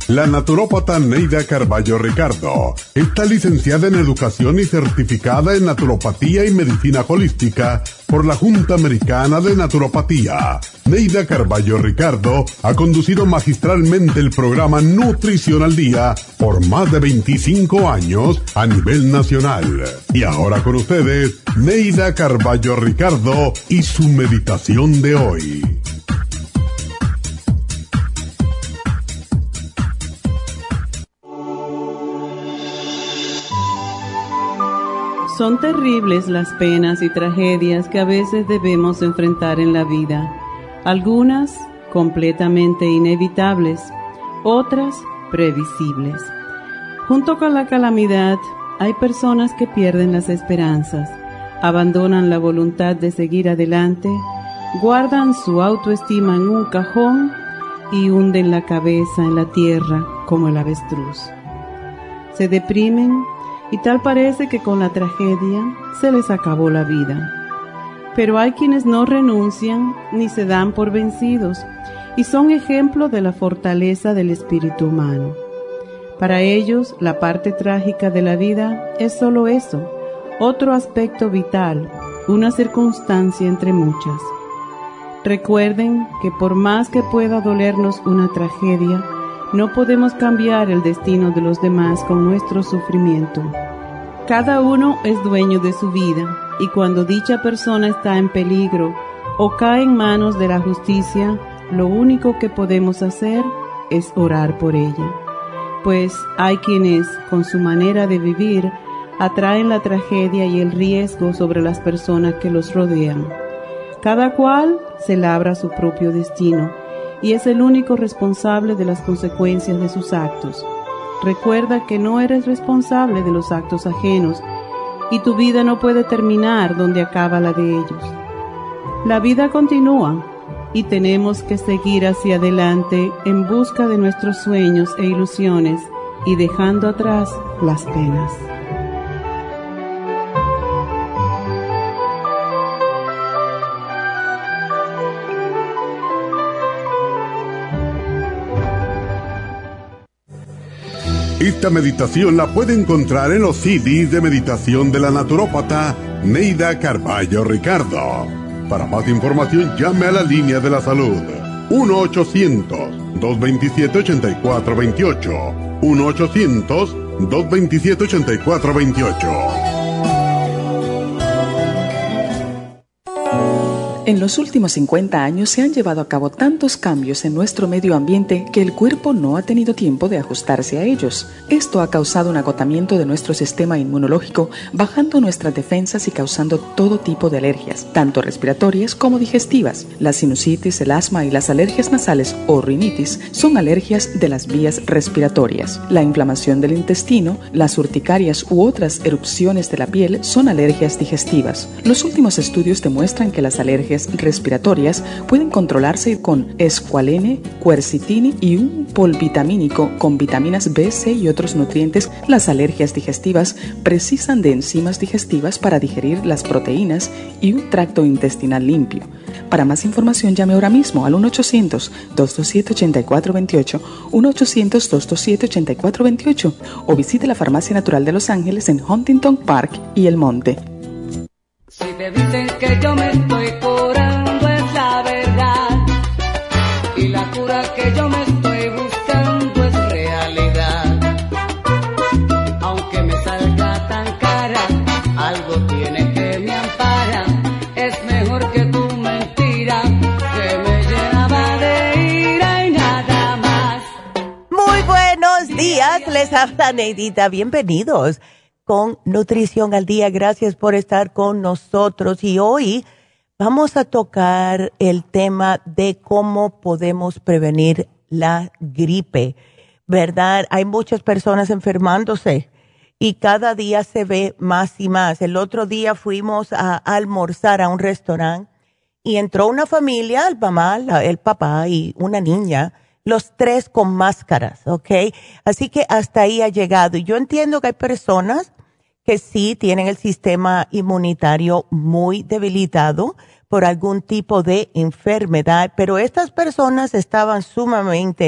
La naturópata Neida Carballo Ricardo está licenciada en Educación y certificada en Naturopatía y Medicina Holística por la Junta Americana de Naturopatía. Neida Carballo Ricardo ha conducido magistralmente el programa Nutrición al Día por más de 25 años a nivel nacional. Y ahora con ustedes, Neida Carballo Ricardo y su meditación de hoy. Son terribles las penas y tragedias que a veces debemos enfrentar en la vida. Algunas completamente inevitables, otras previsibles. Junto con la calamidad, hay personas que pierden las esperanzas, abandonan la voluntad de seguir adelante, guardan su autoestima en un cajón y hunden la cabeza en la tierra como el avestruz. Se deprimen y tal parece que con la tragedia se les acabó la vida. Pero hay quienes no renuncian ni se dan por vencidos y son ejemplo de la fortaleza del espíritu humano. Para ellos, la parte trágica de la vida es solo eso, otro aspecto vital, una circunstancia entre muchas. Recuerden que por más que pueda dolernos una tragedia, no podemos cambiar el destino de los demás con nuestro sufrimiento. Cada uno es dueño de su vida y cuando dicha persona está en peligro o cae en manos de la justicia, lo único que podemos hacer es orar por ella. Pues hay quienes, con su manera de vivir, atraen la tragedia y el riesgo sobre las personas que los rodean. Cada cual se labra su propio destino y es el único responsable de las consecuencias de sus actos. Recuerda que no eres responsable de los actos ajenos y tu vida no puede terminar donde acaba la de ellos. La vida continúa y tenemos que seguir hacia adelante en busca de nuestros sueños e ilusiones y dejando atrás las penas. Esta meditación la puede encontrar en los CDs de meditación de la naturópata Neida Carballo Ricardo. Para más información, llame a la línea de la salud 1-800-227-8428. 1-800-227-8428. En los últimos 50 años se han llevado a cabo tantos cambios en nuestro medio ambiente que el cuerpo no ha tenido tiempo de ajustarse a ellos. Esto ha causado un agotamiento de nuestro sistema inmunológico, bajando nuestras defensas y causando todo tipo de alergias, tanto respiratorias como digestivas. La sinusitis, el asma y las alergias nasales o rinitis son alergias de las vías respiratorias. La inflamación del intestino, las urticarias u otras erupciones de la piel son alergias digestivas. Los últimos estudios demuestran que las alergias respiratorias pueden controlarse con escualene, quercitini y un polvitamínico con vitaminas B, C y otros nutrientes. Las alergias digestivas precisan de enzimas digestivas para digerir las proteínas y un tracto intestinal limpio. Para más información llame ahora mismo al 1-800-227-8428, 1-800-227-8428 o visite la Farmacia Natural de Los Ángeles en Huntington Park y El Monte. Si te dicen que yo me estoy curando es la verdad y la cura que yo me estoy buscando es realidad. Aunque me salga tan cara, algo tiene que me ampara. Es mejor que tu mentira que me llenaba de ira y nada más. Muy buenos días, les habla Neidita, bienvenidos con Nutrición al Día. Gracias por estar con nosotros y hoy vamos a tocar el tema de cómo podemos prevenir la gripe, ¿verdad? Hay muchas personas enfermándose y cada día se ve más y más. El otro día fuimos a almorzar a un restaurante y entró una familia, el mamá, el papá y una niña, los tres con máscaras, ¿ok? Así que hasta ahí ha llegado. Y yo entiendo que hay personas que sí tienen el sistema inmunitario muy debilitado por algún tipo de enfermedad, pero estas personas estaban sumamente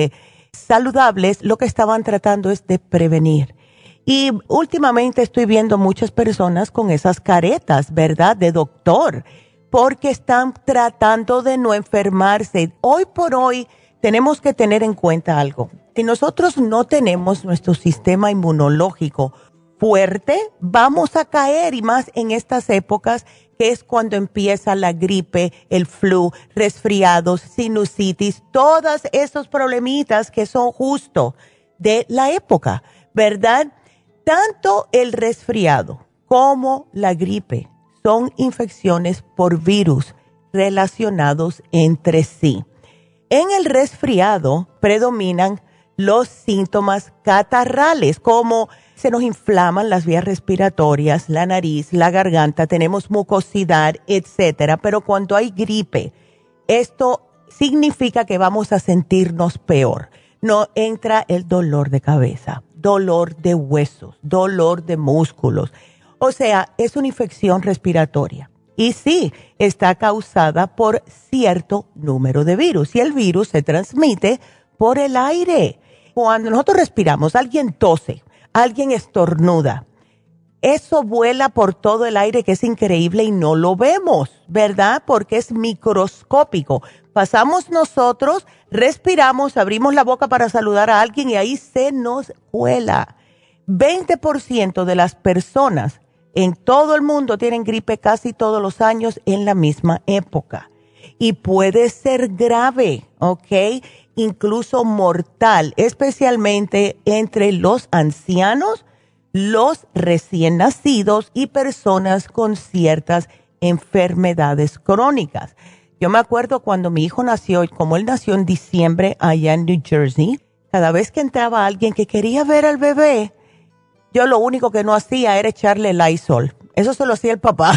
saludables, lo que estaban tratando es de prevenir. Y últimamente estoy viendo muchas personas con esas caretas, ¿verdad?, de doctor, porque están tratando de no enfermarse. Hoy por hoy tenemos que tener en cuenta algo. Si nosotros no tenemos nuestro sistema inmunológico fuerte, vamos a caer, y más en estas épocas, que es cuando empieza la gripe, el flu, resfriados, sinusitis, todos esos problemitas que son justo de la época, ¿verdad? Tanto el resfriado como la gripe son infecciones por virus relacionados entre sí. En el resfriado predominan los síntomas catarrales, como se nos inflaman las vías respiratorias, la nariz, la garganta, tenemos mucosidad, etcétera. Pero cuando hay gripe, esto significa que vamos a sentirnos peor. No entra el dolor de cabeza, dolor de huesos, dolor de músculos. O sea, es una infección respiratoria. Y sí, está causada por cierto número de virus. Y el virus se transmite por el aire. Cuando nosotros respiramos, alguien tose, alguien estornuda, eso vuela por todo el aire, que es increíble y no lo vemos, ¿verdad? Porque es microscópico. Pasamos nosotros, respiramos, abrimos la boca para saludar a alguien y ahí se nos cuela. 20% de las personas en todo el mundo tienen gripe casi todos los años en la misma época. Y puede ser grave, ¿ok? Incluso mortal, especialmente entre los ancianos, los recién nacidos y personas con ciertas enfermedades crónicas. Yo me acuerdo cuando mi hijo nació, como él nació en diciembre allá en New Jersey, cada vez que entraba alguien que quería ver al bebé, yo lo único que no hacía era echarle Lysol. Eso se lo hacía el papá.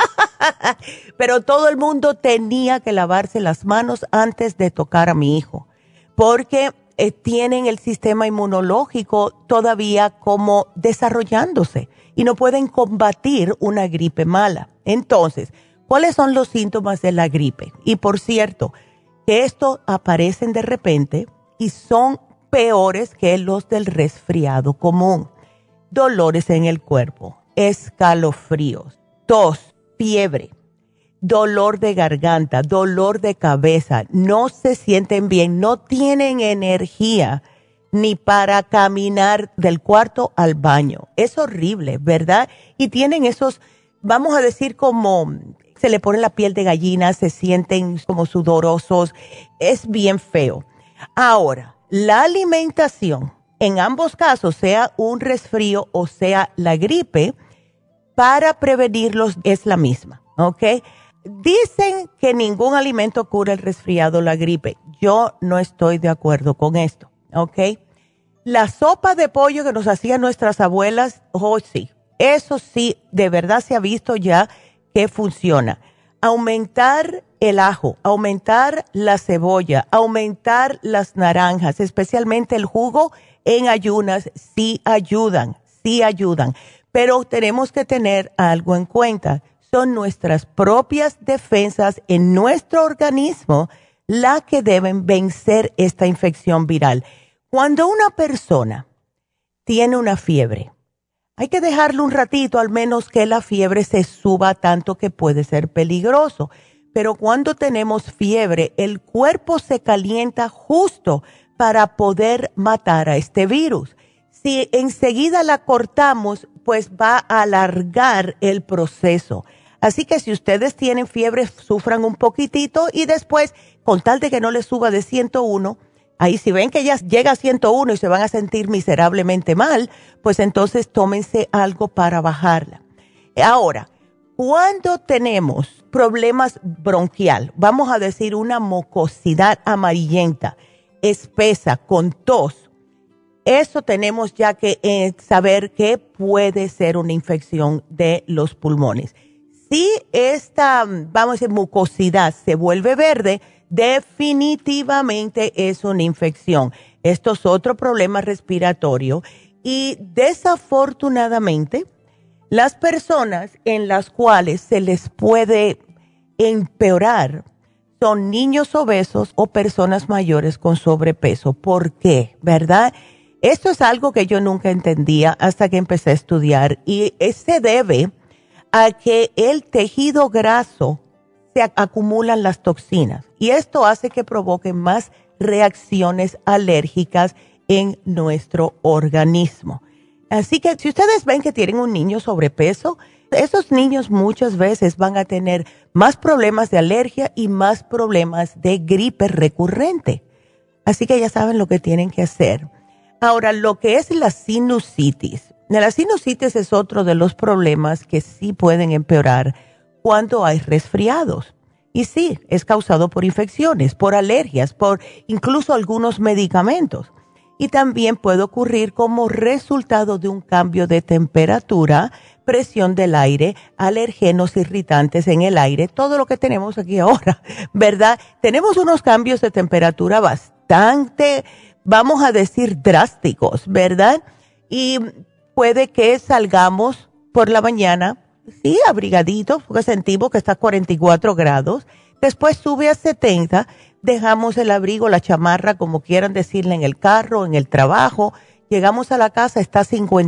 Pero todo el mundo tenía que lavarse las manos antes de tocar a mi hijo, porque tienen el sistema inmunológico todavía como desarrollándose y no pueden combatir una gripe mala. Entonces, ¿cuáles son los síntomas de la gripe? Y por cierto, que estos aparecen de repente y son peores que los del resfriado común. Dolores en el cuerpo, escalofríos, tos, fiebre, dolor de garganta, dolor de cabeza, no se sienten bien, no tienen energía ni para caminar del cuarto al baño. Es horrible, ¿verdad? Y tienen esos, vamos a decir, como se le pone la piel de gallina, se sienten como sudorosos, es bien feo. Ahora, la alimentación, en ambos casos, sea un resfrío o sea la gripe, para prevenirlos es la misma, ¿ok? Dicen que ningún alimento cura el resfriado o la gripe. Yo no estoy de acuerdo con esto, ¿ok? La sopa de pollo que nos hacían nuestras abuelas, oh sí, eso sí, de verdad se ha visto ya que funciona. Aumentar el ajo, aumentar la cebolla, aumentar las naranjas, especialmente el jugo en ayunas, sí ayudan. Pero tenemos que tener algo en cuenta. Son nuestras propias defensas en nuestro organismo las que deben vencer esta infección viral. Cuando una persona tiene una fiebre, hay que dejarlo un ratito, al menos que la fiebre se suba tanto que puede ser peligroso. Pero cuando tenemos fiebre, el cuerpo se calienta justo para poder matar a este virus. Si enseguida la cortamos, pues va a alargar el proceso. Así que si ustedes tienen fiebre, sufran un poquitito y después, con tal de que no les suba de 101, ahí si ven que ya llega a 101 y se van a sentir miserablemente mal, pues entonces tómense algo para bajarla. Ahora, cuando tenemos problemas bronquial, vamos a decir una mucosidad amarillenta, espesa, con tos, eso tenemos ya que saber que puede ser una infección de los pulmones. Si esta, vamos a decir, mucosidad se vuelve verde, definitivamente es una infección. Esto es otro problema respiratorio y desafortunadamente las personas en las cuales se les puede empeorar son niños obesos o personas mayores con sobrepeso. ¿Por qué? ¿Verdad? Esto es algo que yo nunca entendía hasta que empecé a estudiar y se debe a que el tejido graso se acumulan las toxinas y esto hace que provoque más reacciones alérgicas en nuestro organismo. Así que si ustedes ven que tienen un niño sobrepeso, esos niños muchas veces van a tener más problemas de alergia y más problemas de gripe recurrente. Así que ya saben lo que tienen que hacer. Ahora, lo que es la sinusitis. La sinusitis es otro de los problemas que sí pueden empeorar cuando hay resfriados. Y sí, es causado por infecciones, por alergias, por incluso algunos medicamentos. Y también puede ocurrir como resultado de un cambio de temperatura, presión del aire, alergenos irritantes en el aire, todo lo que tenemos aquí ahora, ¿verdad? Tenemos unos cambios de temperatura bastante, vamos a decir, drásticos, ¿verdad? Y puede que salgamos por la mañana, sí, abrigaditos, porque sentimos que está a 44 grados, después sube a 70, dejamos el abrigo, la chamarra, como quieran decirle, en el carro, en el trabajo, llegamos a la casa, está a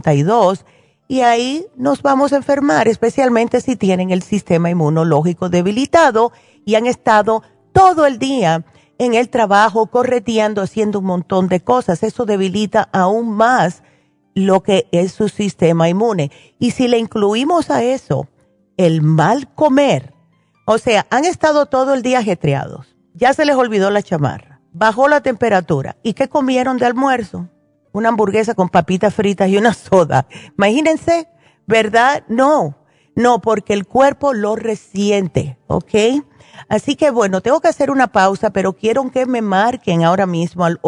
52 y ahí nos vamos a enfermar, especialmente si tienen el sistema inmunológico debilitado y han estado todo el día en el trabajo, correteando, haciendo un montón de cosas. Eso debilita aún más lo que es su sistema inmune. Y si le incluimos a eso el mal comer, o sea, han estado todo el día ajetreados, ya se les olvidó la chamarra, bajó la temperatura. ¿Y qué comieron de almuerzo? Una hamburguesa con papitas fritas y una soda. Imagínense, ¿verdad? No, porque el cuerpo lo resiente, ¿ok? Así que bueno, tengo que hacer una pausa, pero quiero que me marquen ahora mismo al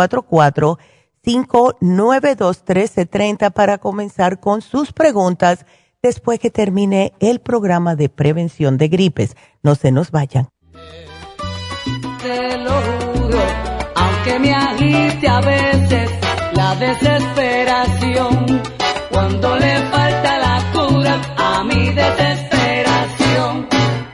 844-592-1330 para comenzar con sus preguntas después que termine el programa de prevención de gripes. No se nos vayan. Te lo juro, aunque me agite a veces la desesperación, cuando le falta la cura a mi desesperación.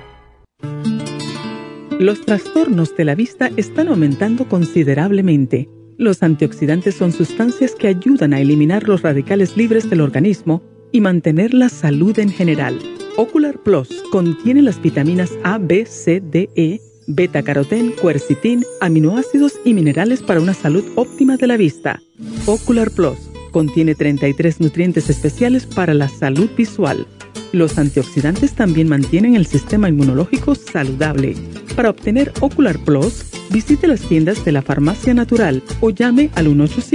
Los trastornos de la vista están aumentando considerablemente. Los antioxidantes son sustancias que ayudan a eliminar los radicales libres del organismo y mantener la salud en general. Ocular Plus contiene las vitaminas A, B, C, D, E, beta-carotén, quercetín, aminoácidos y minerales para una salud óptima de la vista. Ocular Plus contiene 33 nutrientes especiales para la salud visual. Los antioxidantes también mantienen el sistema inmunológico saludable. Para obtener Ocular Plus, visite las tiendas de la Farmacia Natural o llame al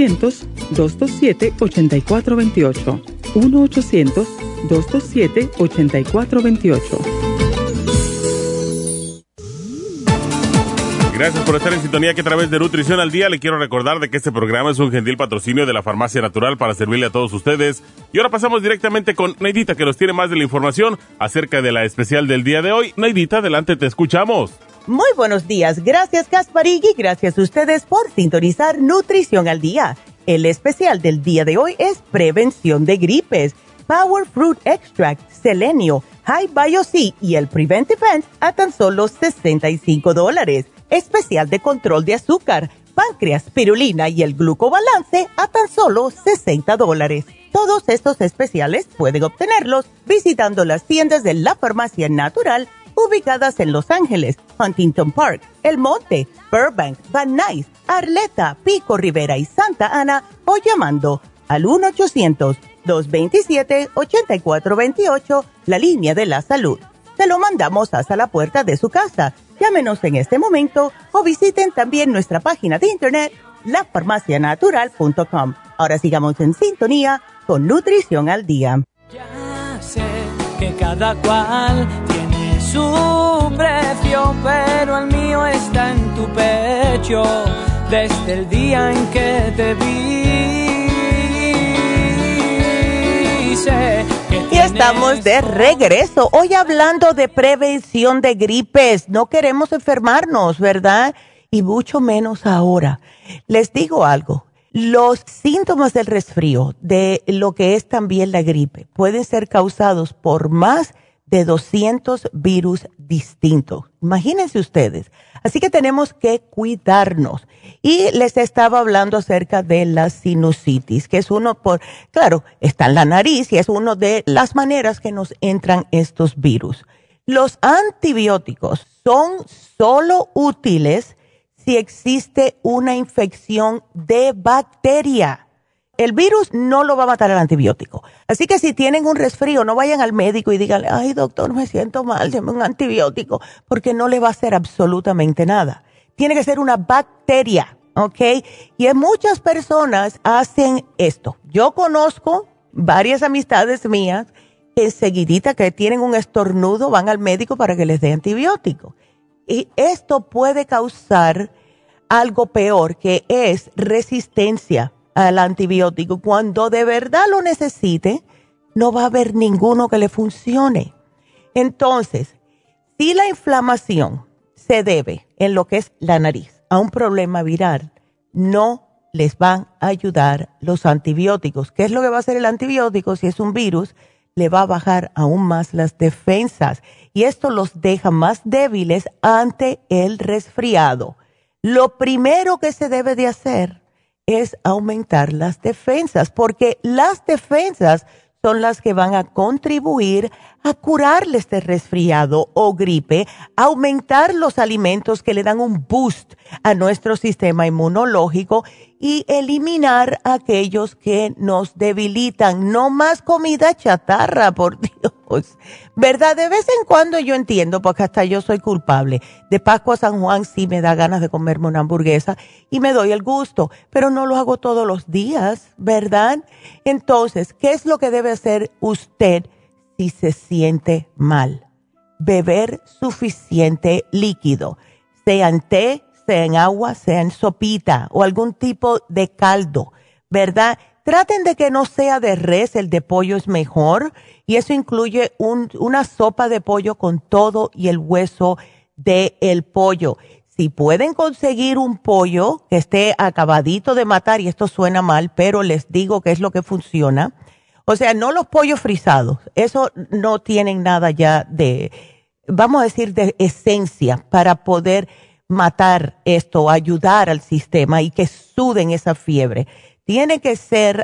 1-800-227-8428. 1-800-227-8428. Gracias por estar en sintonía que a través de Nutrición al Día le quiero recordar de que este programa es un gentil patrocinio de la Farmacia Natural para servirle a todos ustedes. Y ahora pasamos directamente con Neidita, que nos tiene más de la información acerca de la especial del día de hoy. Neidita, adelante, te escuchamos. Muy buenos días. Gracias, Gasparigui. Gracias a ustedes por sintonizar Nutrición al Día. El especial del día de hoy es prevención de gripes. Power Fruit Extract, Selenio, High Bio C y el Preventive End a tan solo $65. Especial de control de azúcar, páncreas, spirulina y el glucobalance a tan solo $60. Todos estos especiales pueden obtenerlos visitando las tiendas de la Farmacia Natural ubicadas en Los Ángeles, Huntington Park, El Monte, Burbank, Van Nuys, Arleta, Pico Rivera y Santa Ana o llamando al 1-800-227-8428, la línea de la salud. Se lo mandamos hasta la puerta de su casa. Llámenos en este momento o visiten también nuestra página de internet, lafarmacianatural.com. Ahora sigamos en sintonía con Nutrición al Día. Ya sé que cada cual tiene su precio, pero el mío está en tu pecho. Desde el día en que te vi, sé que y estamos de regreso, hoy hablando de prevención de gripes. No queremos enfermarnos, ¿verdad? Y mucho menos ahora. Les digo algo, los síntomas del resfrío, de lo que es también la gripe, pueden ser causados por más de 200 virus distintos. Imagínense ustedes. Así que tenemos que cuidarnos. Y les estaba hablando acerca de la sinusitis, que es claro, está en la nariz y es una de las maneras que nos entran estos virus. Los antibióticos son solo útiles si existe una infección de bacteria. El virus no lo va a matar el antibiótico. Así que si tienen un resfrío, no vayan al médico y díganle, ay doctor, me siento mal, deme un antibiótico, porque no le va a hacer absolutamente nada. Tiene que ser una bacteria, ¿ok? Y muchas personas hacen esto. Yo conozco varias amistades mías que enseguidita que tienen un estornudo van al médico para que les dé antibiótico. Y esto puede causar algo peor, que es resistencia al antibiótico. Cuando de verdad lo necesite, no va a haber ninguno que le funcione. Entonces, si la inflamación se debe en lo que es la nariz a un problema viral, no les van a ayudar los antibióticos. ¿Qué es lo que va a hacer el antibiótico? Si es un virus, le va a bajar aún más las defensas y esto los deja más débiles ante el resfriado. Lo primero que se debe de hacer es aumentar las defensas, porque las defensas son las que van a contribuir a curarle este resfriado o gripe, aumentar los alimentos que le dan un boost a nuestro sistema inmunológico y eliminar aquellos que nos debilitan. No más comida chatarra, por Dios. ¿Verdad? De vez en cuando yo entiendo, porque hasta yo soy culpable. De Pascua a San Juan sí me da ganas de comerme una hamburguesa y me doy el gusto, pero no lo hago todos los días, ¿verdad? Entonces, ¿qué es lo que debe hacer usted si se siente mal? Beber suficiente líquido, sea en té, sea en agua, sea en sopita o algún tipo de caldo, ¿verdad? Traten de que no sea de res, el de pollo es mejor y eso incluye una sopa de pollo con todo y el hueso del pollo. Si pueden conseguir un pollo que esté acabadito de matar, y esto suena mal, pero les digo que es lo que funciona. O sea, no los pollos frisados, eso no tienen nada ya de, vamos a decir, de esencia para poder matar esto, ayudar al sistema y que suden esa fiebre. Tiene que ser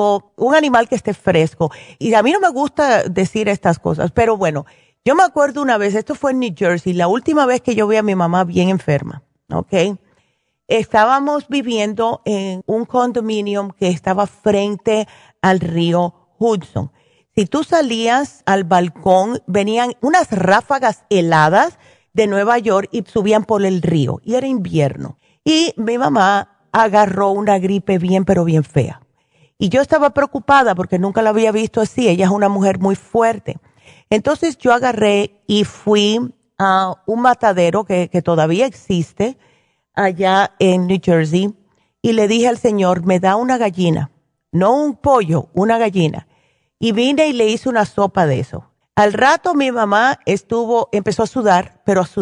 un animal que esté fresco. Y a mí no me gusta decir estas cosas, pero bueno, yo me acuerdo una vez, esto fue en New Jersey, la última vez que yo vi a mi mamá bien enferma, ¿ok? Estábamos viviendo en un condominio que estaba frente al río Hudson. Si tú salías al balcón, venían unas ráfagas heladas de Nueva York y subían por el río. Y era invierno. Y mi mamá agarró una gripe bien, pero bien fea. Y yo estaba preocupada porque nunca la había visto así. Ella es una mujer muy fuerte. Entonces yo agarré y fui a un matadero que todavía existe allá en New Jersey. Y le dije al señor, me da una gallina. No un pollo, una gallina. Y vine y le hice una sopa de eso. Al rato mi mamá empezó a sudar, pero a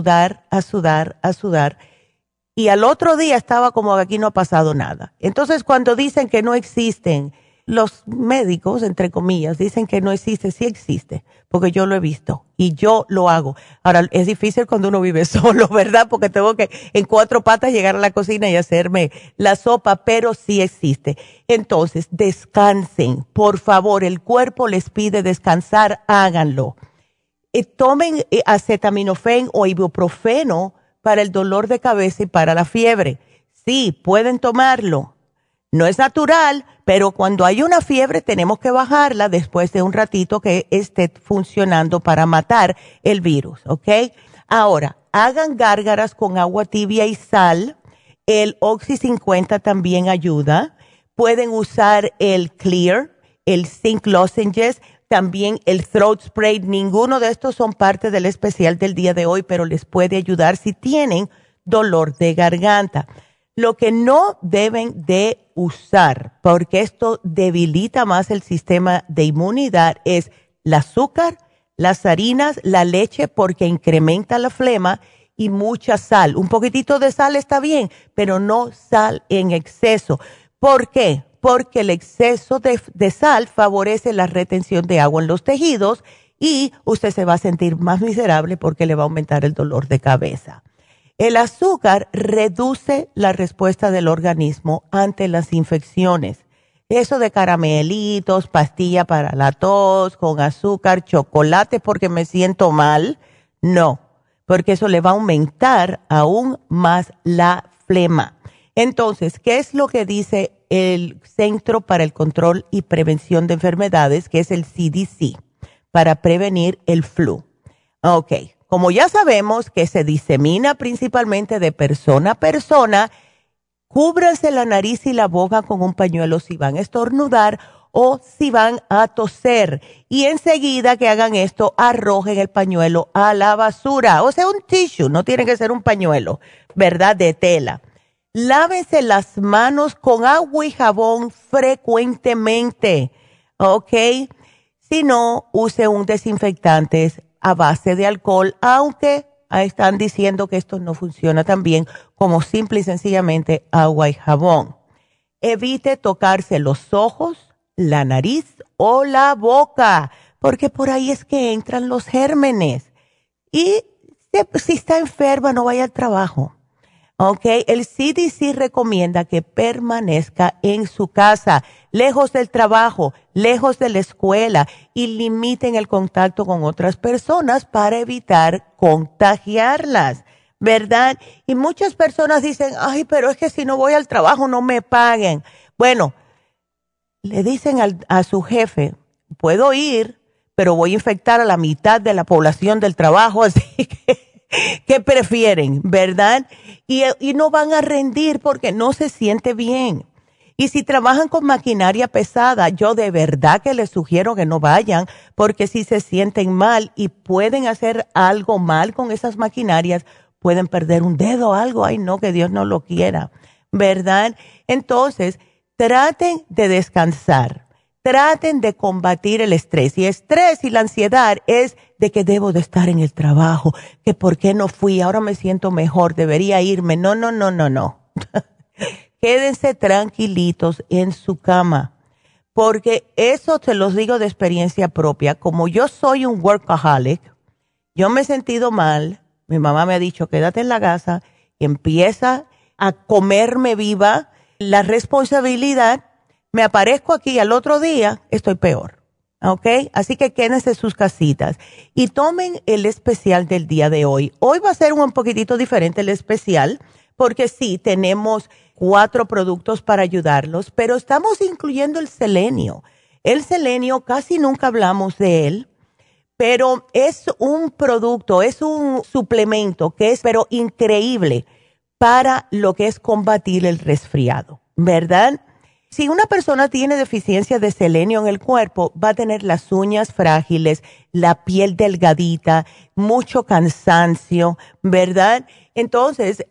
sudar. Y al otro día estaba como que aquí no ha pasado nada. Entonces cuando dicen que no existen, los médicos, entre comillas, dicen que no existe, sí existe, porque yo lo he visto y yo lo hago. Ahora, es difícil cuando uno vive solo, ¿verdad? Porque tengo que en 4 patas llegar a la cocina y hacerme la sopa, pero sí existe. Entonces, descansen, por favor, el cuerpo les pide descansar, háganlo. Tomen acetaminofén o ibuprofeno para el dolor de cabeza y para la fiebre. Sí, pueden tomarlo. No es natural, pero cuando hay una fiebre tenemos que bajarla después de un ratito que esté funcionando para matar el virus, ¿ok? Ahora, hagan gárgaras con agua tibia y sal. El Oxy 50 también ayuda. Pueden usar el Clear, el Zinc Lozenges, también el Throat Spray. Ninguno de estos son parte del especial del día de hoy, pero les puede ayudar si tienen dolor de garganta. Lo que no deben de usar, porque esto debilita más el sistema de inmunidad, es el azúcar, las harinas, la leche, porque incrementa la flema, y mucha sal. Un poquitito de sal está bien, pero no sal en exceso. ¿Por qué? Porque el exceso de sal favorece la retención de agua en los tejidos y usted se va a sentir más miserable porque le va a aumentar el dolor de cabeza. El azúcar reduce la respuesta del organismo ante las infecciones. Eso de caramelitos, pastilla para la tos, con azúcar, chocolate porque me siento mal, no, porque eso le va a aumentar aún más la flema. Entonces, ¿qué es lo que dice el Centro para el Control y Prevención de Enfermedades, que es el CDC, para prevenir el flu? Ok, como ya sabemos que se disemina principalmente de persona a persona, cúbranse la nariz y la boca con un pañuelo si van a estornudar o si van a toser. Y enseguida que hagan esto, arrojen el pañuelo a la basura. O sea, un tissue, no tiene que ser un pañuelo, ¿verdad? De tela. Lávense las manos con agua y jabón frecuentemente, ¿ok? Si no, use un desinfectante a base de alcohol, aunque están diciendo que esto no funciona tan bien como simple y sencillamente agua y jabón. Evite tocarse los ojos, la nariz o la boca, porque por ahí es que entran los gérmenes. Y si está enferma, no vaya al trabajo. Ok, el CDC recomienda que permanezca en su casa, lejos del trabajo, lejos de la escuela y limiten el contacto con otras personas para evitar contagiarlas, ¿verdad? Y muchas personas dicen, ay, pero es que si no voy al trabajo no me paguen. Bueno, le dicen a su jefe, puedo ir, pero voy a infectar a la mitad de la población del trabajo, así que ¿qué prefieren, verdad? Y no van a rendir porque no se siente bien. Y si trabajan con maquinaria pesada, yo de verdad que les sugiero que no vayan, porque si se sienten mal y pueden hacer algo mal con esas maquinarias, pueden perder un dedo o algo. Ay, no, que Dios no lo quiera, ¿verdad? Entonces, traten de descansar. Traten de combatir el estrés. Y estrés y la ansiedad es de que debo de estar en el trabajo, que por qué no fui, ahora me siento mejor, debería irme. No. Quédense tranquilitos en su cama, porque eso te los digo de experiencia propia. Como yo soy un workaholic, yo me he sentido mal, mi mamá me ha dicho, quédate en la casa, y empieza a comerme viva la responsabilidad. Me aparezco aquí al otro día, estoy peor, ¿ok? Así que quédense en sus casitas y tomen el especial del día de hoy. Hoy va a ser un poquitito diferente el especial, porque sí, tenemos 4 productos para ayudarlos, pero estamos incluyendo el selenio. El selenio casi nunca hablamos de él, pero es un producto, es un suplemento que es pero increíble para lo que es combatir el resfriado, ¿verdad? Si una persona tiene deficiencia de selenio en el cuerpo, va a tener las uñas frágiles, la piel delgadita, mucho cansancio, ¿verdad? Entonces,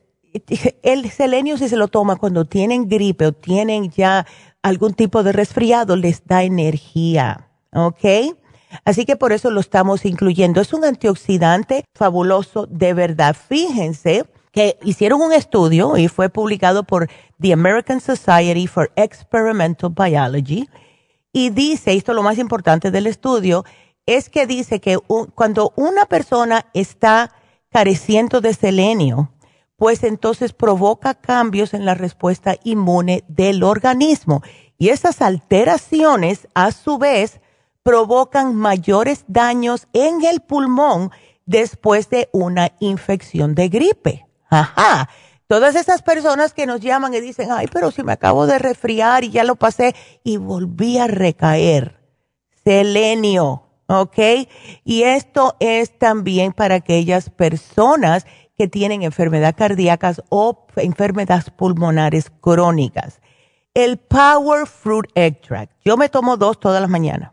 el selenio, si se lo toma cuando tienen gripe o tienen ya algún tipo de resfriado, les da energía, ¿ok? Así que por eso lo estamos incluyendo. Es un antioxidante fabuloso, de verdad. Fíjense que hicieron un estudio y fue publicado por The American Society for Experimental Biology, y dice, esto es lo más importante del estudio, es que dice que cuando una persona está careciendo de selenio, pues entonces provoca cambios en la respuesta inmune del organismo, y esas alteraciones a su vez provocan mayores daños en el pulmón después de una infección de gripe. Ajá. Todas esas personas que nos llaman y dicen, ay, pero si me acabo de resfriar y ya lo pasé y volví a recaer. Selenio, ¿ok? Y esto es también para aquellas personas que tienen enfermedades cardíacas o enfermedades pulmonares crónicas. El Power Fruit Extract, yo me tomo 2 todas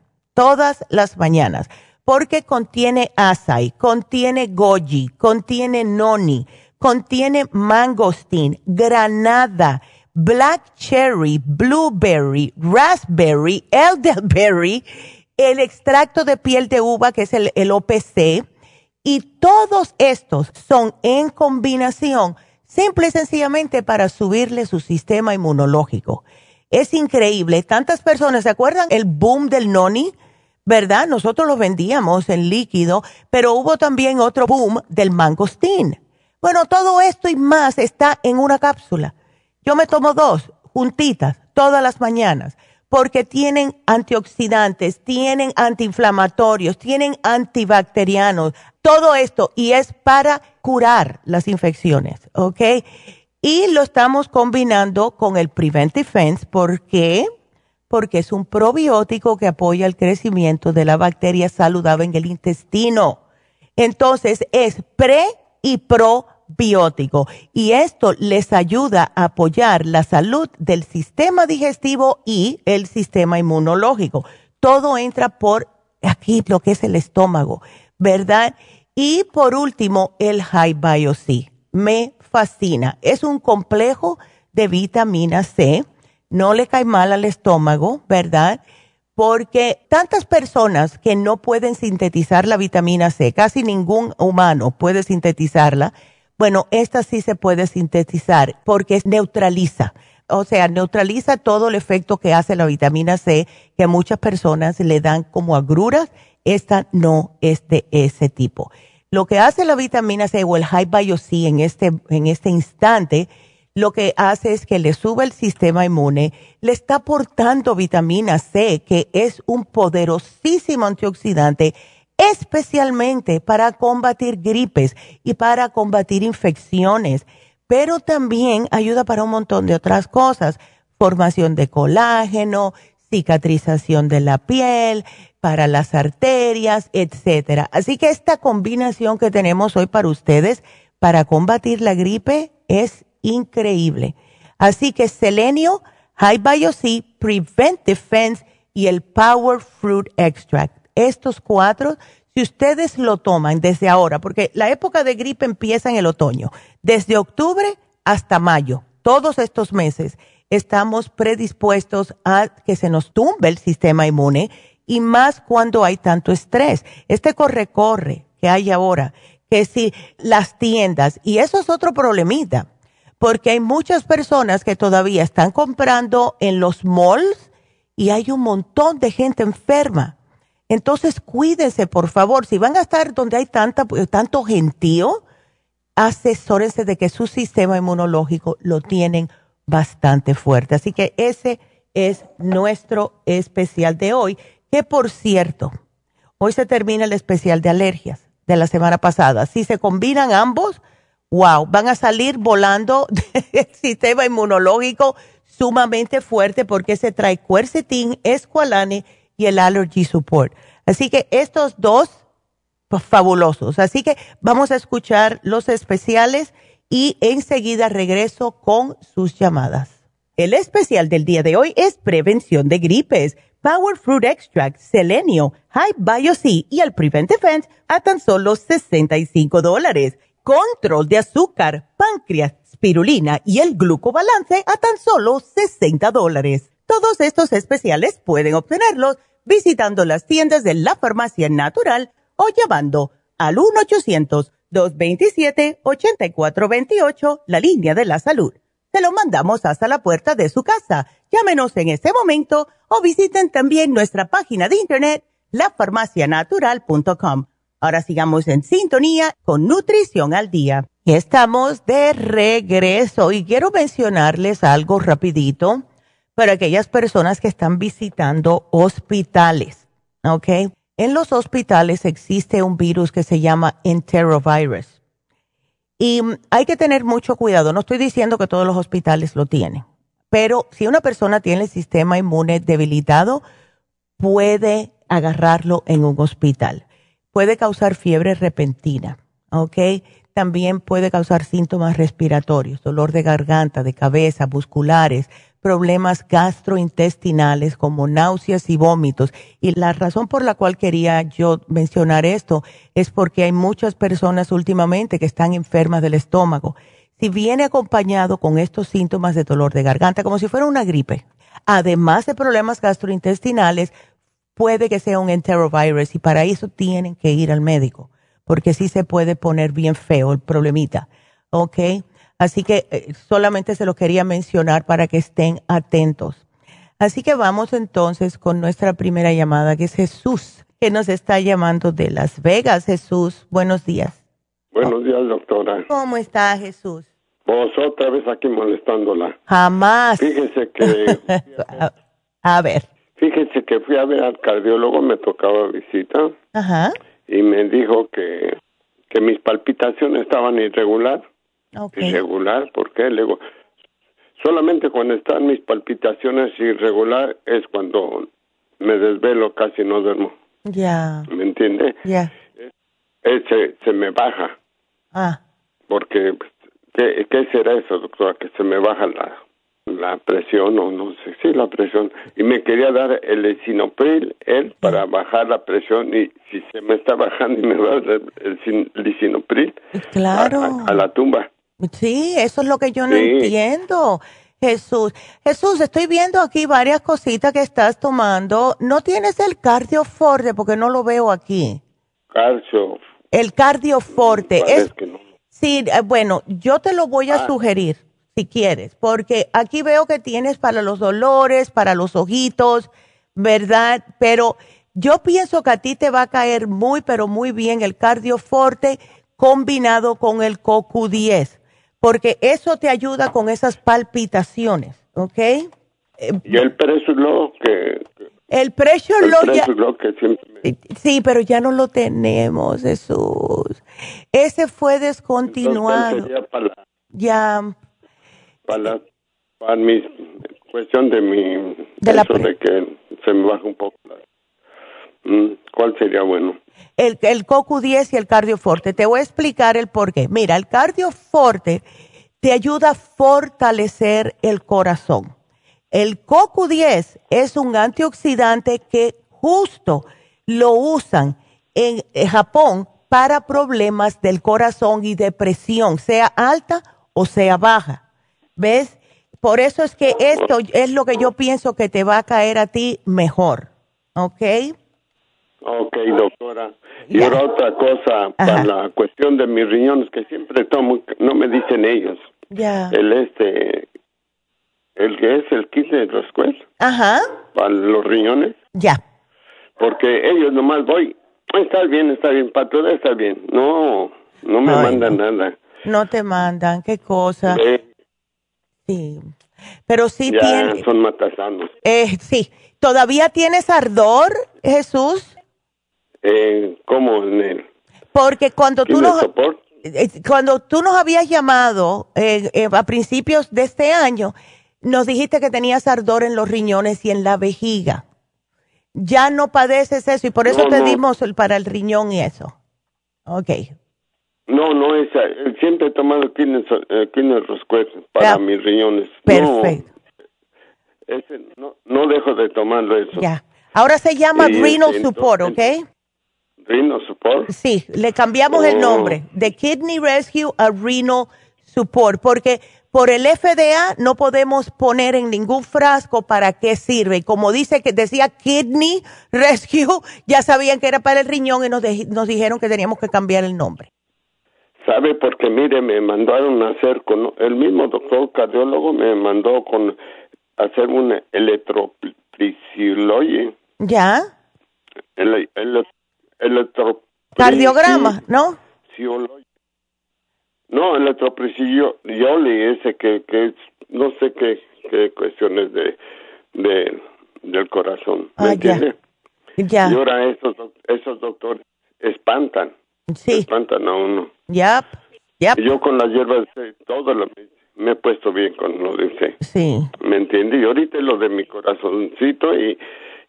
las mañanas, porque contiene açaí, contiene goji, contiene noni, contiene mangosteen, granada, black cherry, blueberry, raspberry, elderberry, el extracto de piel de uva que es el OPC, y todos estos son en combinación simple y sencillamente para subirle su sistema inmunológico. Es increíble. Tantas personas, ¿se acuerdan el boom del noni? ¿verdad? Nosotros los vendíamos en líquido, pero hubo también otro boom del mangostín. Bueno, todo esto y más está en una cápsula. Yo me tomo 2 juntitas todas las mañanas porque tienen antioxidantes, tienen antiinflamatorios, tienen antibacterianos, todo esto, y es para curar las infecciones, ¿ok? Y lo estamos combinando con el Prevent Defense. ¿Por qué? Porque es un probiótico que apoya el crecimiento de la bacteria saludable en el intestino. Entonces es pre y probiótico, y esto les ayuda a apoyar la salud del sistema digestivo y el sistema inmunológico. Todo entra por aquí, lo que es el estómago, ¿verdad? Y por último, el High Bio C. Me fascina. Es un complejo de vitamina C. No le cae mal al estómago, ¿verdad? Porque tantas personas que no pueden sintetizar la vitamina C, casi ningún humano puede sintetizarla. Bueno, esta sí se puede sintetizar porque neutraliza. O sea, neutraliza todo el efecto que hace la vitamina C, que a muchas personas le dan como agruras. Esta no es de ese tipo. Lo que hace la vitamina C o el High Bio C en este instante, lo que hace es que le sube el sistema inmune, le está aportando vitamina C, que es un poderosísimo antioxidante, especialmente para combatir gripes y para combatir infecciones, pero también ayuda para un montón de otras cosas, formación de colágeno, cicatrización de la piel, para las arterias, etcétera. Así que esta combinación que tenemos hoy para ustedes para combatir la gripe es increíble. Así que selenio, High Bio C, Prevent Defense y el Power Fruit Extract. Estos 4, si ustedes lo toman desde ahora, porque la época de gripe empieza en el otoño, desde octubre hasta mayo, todos estos meses estamos predispuestos a que se nos tumbe el sistema inmune, y más cuando hay tanto estrés. Este corre que hay ahora, que si las tiendas, y eso es otro problemita, porque hay muchas personas que todavía están comprando en los malls y hay un montón de gente enferma. Entonces cuídense, por favor. Si van a estar donde hay tanto gentío, asesórense de que su sistema inmunológico lo tienen bastante fuerte. Así que ese es nuestro especial de hoy, que por cierto, hoy se termina el especial de alergias de la semana pasada. Si se combinan ambos, wow, van a salir volando del sistema inmunológico sumamente fuerte, porque se trae quercetin, esqualane y el Allergy Support. Así que estos dos, pues, fabulosos. Así que vamos a escuchar los especiales y enseguida regreso con sus llamadas. El especial del día de hoy es prevención de gripes, Power Fruit Extract, Selenio, High Bio C y el Prevent Defense a tan solo $65. Control de azúcar, páncreas, spirulina y el glucobalance a tan solo $60. Todos estos especiales pueden obtenerlos visitando las tiendas de la Farmacia Natural o llamando al 1-800-227-8428, la línea de la salud. Se lo mandamos hasta la puerta de su casa. Llámenos en este momento o visiten también nuestra página de internet, lafarmacianatural.com. Ahora sigamos en sintonía con Nutrición al Día. Y estamos de regreso y quiero mencionarles algo rapidito para aquellas personas que están visitando hospitales, ¿ok? En los hospitales existe un virus que se llama enterovirus. Y hay que tener mucho cuidado. No estoy diciendo que todos los hospitales lo tienen, pero si una persona tiene el sistema inmune debilitado, puede agarrarlo en un hospital. Puede causar fiebre repentina, ¿ok? También puede causar síntomas respiratorios, dolor de garganta, de cabeza, musculares, problemas gastrointestinales como náuseas y vómitos. Y la razón por la cual quería yo mencionar esto es porque hay muchas personas últimamente que están enfermas del estómago. Si viene acompañado con estos síntomas de dolor de garganta, como si fuera una gripe, además de problemas gastrointestinales, puede que sea un enterovirus y para eso tienen que ir al médico, porque sí se puede poner bien feo el problemita, ¿ok? Así que solamente se lo quería mencionar para que estén atentos. Así que vamos entonces con nuestra primera llamada, que es Jesús, que nos está llamando de Las Vegas. Jesús, buenos días. Buenos días, doctora. ¿Cómo está, Jesús? Vos otra vez aquí molestándola. Jamás. Fíjese que... A ver. Fíjese que fui a ver al cardiólogo, me tocaba visita. Ajá. Y me dijo que mis palpitaciones estaban irregular. Okay. Irregular, ¿por qué? Le digo, solamente cuando están mis palpitaciones irregular es cuando me desvelo, casi no duermo. Ya. ¿Me entiende? Ya. Se me baja. Ah. Porque, ¿qué será eso, doctora? Que se me baja la presión, o no sé, sí, la presión. Y me quería dar el lisinopril, para bajar la presión, y si se me está bajando y me va a dar el lisinopril, claro, a la tumba. Sí, eso es lo que yo no entiendo, Jesús. Jesús, estoy viendo aquí varias cositas que estás tomando. ¿No tienes el Cardioforte? Porque no lo veo aquí. El Cardioforte. Que no. Sí, bueno, yo te lo voy a sugerir, si quieres, porque aquí veo que tienes para los dolores, para los ojitos, ¿verdad? Pero yo pienso que a ti te va a caer muy, pero muy bien el Cardioforte combinado con el CoQ10, porque eso te ayuda con esas palpitaciones, ¿ok? Y el Pressure que... El Pressure ya... que siempre Sí, pero ya no lo tenemos, Jesús. Ese fue descontinuado. Para mi cuestión de que se me baja un poco. ¿Cuál sería bueno? El CoQ10 y el Cardioforte. Te voy a explicar el por qué. Mira, el Cardioforte te ayuda a fortalecer el corazón. El CoQ10 es un antioxidante que justo lo usan en Japón para problemas del corazón y de presión, sea alta o sea baja. ¿Ves? Por eso es que esto es lo que yo pienso que te va a caer a ti mejor. ¿Ok? Ok, doctora. Y ahora otra cosa, para la cuestión de mis riñones, que siempre tomo, no me dicen ellos. Ya. El que es el kit de los cuerpos. Ajá. Para los riñones. Ya. Porque ellos nomás voy, está bien, para todo está bien. No me mandan nada. No te mandan, qué cosa. Sí. Pero sí ya tiene... son matasanos. Sí. ¿Todavía tienes ardor, Jesús? ¿Cómo en él? Porque cuando tú nos habías llamado a principios de este año, nos dijiste que tenías ardor en los riñones y en la vejiga. Ya no padeces eso y por eso dimos para el riñón y eso. Ok. No, siempre he tomado Kidney Rosquet para mis riñones. Perfecto. No dejo de tomarlo eso. Ya. Ahora se llama Renal Support, ¿ok? ¿Renal Support? Sí, le cambiamos el nombre de Kidney Rescue a Renal Support, porque por el FDA no podemos poner en ningún frasco para qué sirve. Y como decía Kidney Rescue, ya sabían que era para el riñón y nos dijeron que teníamos que cambiar el nombre. ¿Sabe? Porque mire, me mandaron a hacer con el mismo doctor cardiólogo, me mandó hacer un electroprisiloide. ¿Ya? Cardiograma, ¿no? No, electroprisiloide, ese que es, no sé qué cuestiones del corazón. ¿Me entiende? Ya. Y ahora esos doctores espantan. Sí. Espantan a uno. Yep. Y yo con las hierbas, todo me he puesto bien con lo de usted. Sí. ¿Me entiende? Y ahorita lo de mi corazoncito y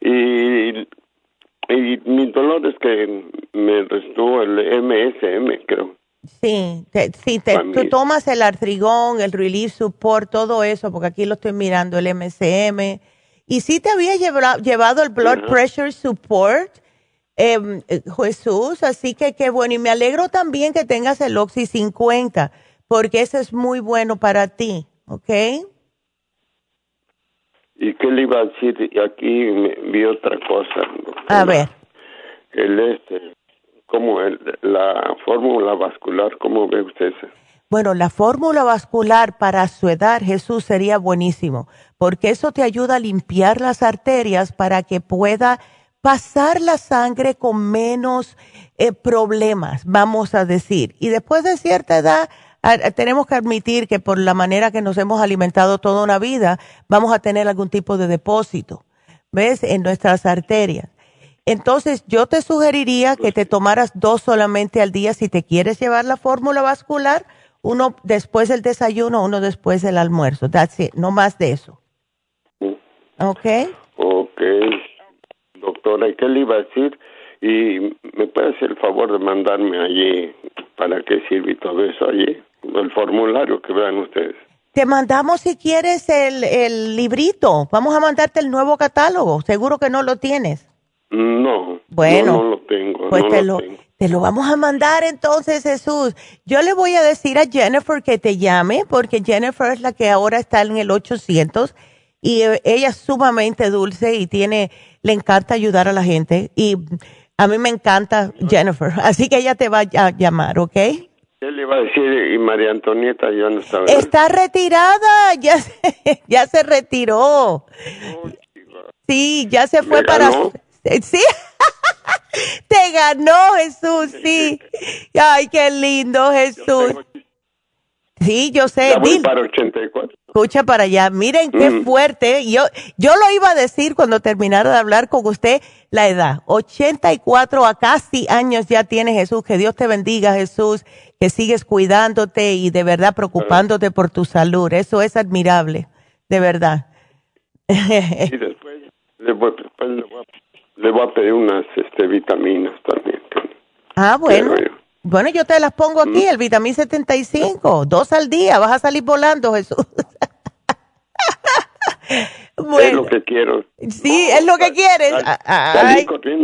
mis dolores que me restó el MSM, creo. Sí, tú tomas el artrigón, el Relief Support, todo eso, porque aquí lo estoy mirando, el MSM. Y sí te había llevado el Blood Pressure Support, Jesús, así que qué bueno. Y me alegro también que tengas el Oxy 50, porque ese es muy bueno para ti, ¿ok? ¿Y qué le iba a decir? Aquí vi otra cosa. A ver. Como la fórmula vascular, ¿cómo ve usted eso? Bueno, la fórmula vascular para su edad, Jesús, sería buenísimo, porque eso te ayuda a limpiar las arterias para que pueda pasar la sangre con menos problemas, vamos a decir. Y después de cierta edad, tenemos que admitir que por la manera que nos hemos alimentado toda una vida, vamos a tener algún tipo de depósito, ¿ves? En nuestras arterias. Entonces, yo te sugeriría que te tomaras 2 solamente al día si te quieres llevar la fórmula vascular, uno después del desayuno, uno después del almuerzo. That's it, no más de eso. ¿Ok? Ok. Doctora, ¿y qué le iba a decir? ¿Y me puede hacer el favor de mandarme allí para qué sirve todo eso allí? El formulario que vean ustedes. Te mandamos si quieres el librito. Vamos a mandarte el nuevo catálogo. Seguro que no lo tienes. No, bueno, no lo tengo. Pues no te lo vamos a mandar entonces, Jesús. Yo le voy a decir a Jennifer que te llame, porque Jennifer es la que ahora está en el 800 y ella es sumamente dulce y le encanta ayudar a la gente. Y a mí me encanta Jennifer, así que ella te va a llamar, ¿ok? ¿Qué le iba a decir? Y María Antonieta ya no estaba. Está retirada, ya se retiró. Sí, ya se fue para... Sí, te ganó, Jesús, sí. Ay, qué lindo, Jesús. Sí, yo sé. Ya voy para 84. Escucha para allá, miren qué fuerte. Yo lo iba a decir cuando terminara de hablar con usted, la edad. 84 a casi años ya tiene Jesús. Que Dios te bendiga, Jesús, que sigues cuidándote y de verdad preocupándote por tu salud. Eso es admirable, de verdad. Y después le voy a pedir unas vitaminas también. Ah, bueno. Bueno, yo te las pongo aquí, el vitamín 75, 2 al día, vas a salir volando, Jesús. Bueno. Es lo que quiero. Sí, es lo que quieres. Salí corriendo.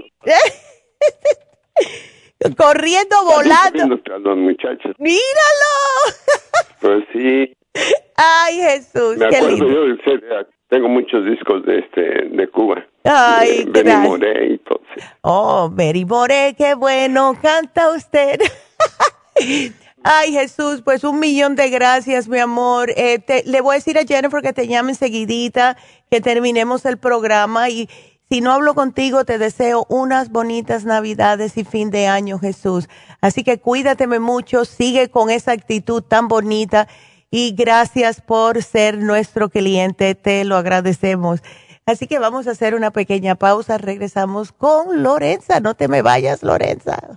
Corriendo, volando. Corriendo tras los muchachos. ¡Míralo! Pues sí. Ay, Jesús, me qué acuerdo lindo. Yo del CD, tengo muchos discos de Cuba. Ay, de Benny Moré y todo. Sí. Oh, Benny Moré, qué bueno, canta usted. Ay, Jesús, pues 1,000,000 de gracias, mi amor. Le voy a decir a Jennifer que te llame enseguidita, que terminemos el programa y si no hablo contigo, te deseo unas bonitas Navidades y fin de año, Jesús. Así que cuídateme mucho, sigue con esa actitud tan bonita y gracias por ser nuestro cliente, te lo agradecemos. Así que vamos a hacer una pequeña pausa, regresamos con Lorenza. No te me vayas, Lorenza.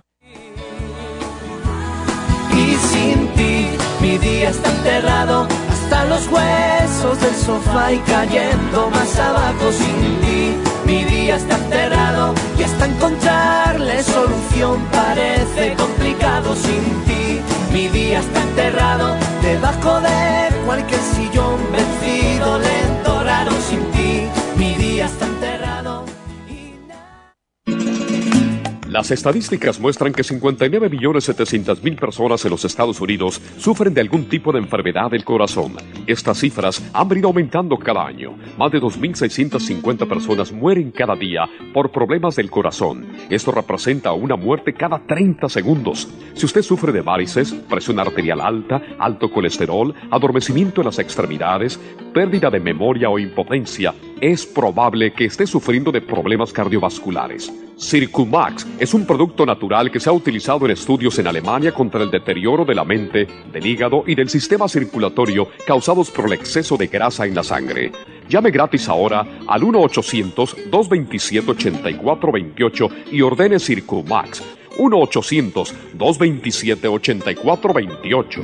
Y sin ti, mi día está enterrado hasta los huesos del sofá y cayendo más abajo. Sin ti, mi día está enterrado y hasta encontrarle solución parece complicado. Sin ti, mi día está enterrado debajo de cualquier sillón vencido, lento, raro. Sin ti, mi día está enterrado. Las estadísticas muestran que 59.700.000 personas en los Estados Unidos sufren de algún tipo de enfermedad del corazón. Estas cifras han venido aumentando cada año. Más de 2.650 personas mueren cada día por problemas del corazón. Esto representa una muerte cada 30 segundos. Si usted sufre de varices, presión arterial alta, alto colesterol, adormecimiento en las extremidades, pérdida de memoria o impotencia, es probable que esté sufriendo de problemas cardiovasculares. Circumax es un producto natural que se ha utilizado en estudios en Alemania contra el deterioro de la mente, del hígado y del sistema circulatorio causados por el exceso de grasa en la sangre. Llame gratis ahora al 1-800-227-8428 y ordene Circumax. 1-800-227-8428.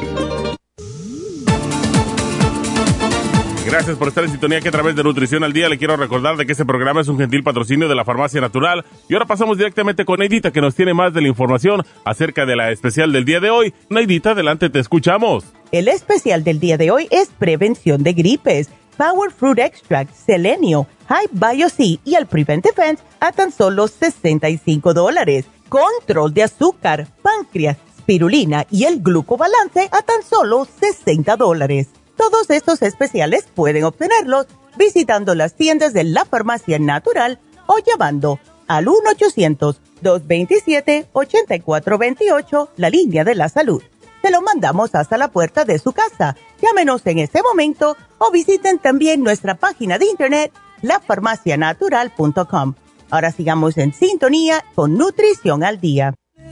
Gracias por estar en sintonía que a través de Nutrición al Día le quiero recordar de que este programa es un gentil patrocinio de la Farmacia Natural. Y ahora pasamos directamente con Neidita, que nos tiene más de la información acerca de la especial del día de hoy. Neidita, adelante, te escuchamos. El especial del día de hoy es prevención de gripes, Power Fruit Extract, Selenio, High Bio C y el Prevent Defense a tan solo $65. Control de azúcar, páncreas, spirulina y el glucobalance a tan solo $60. Todos estos especiales pueden obtenerlos visitando las tiendas de la Farmacia Natural o llamando al 1-800-227-8428, la línea de la salud. se lo mandamos hasta la puerta de su casa. Llámenos en este momento o visiten también nuestra página de internet, lafarmacianatural.com. Ahora sigamos en sintonía con Nutrición al Día.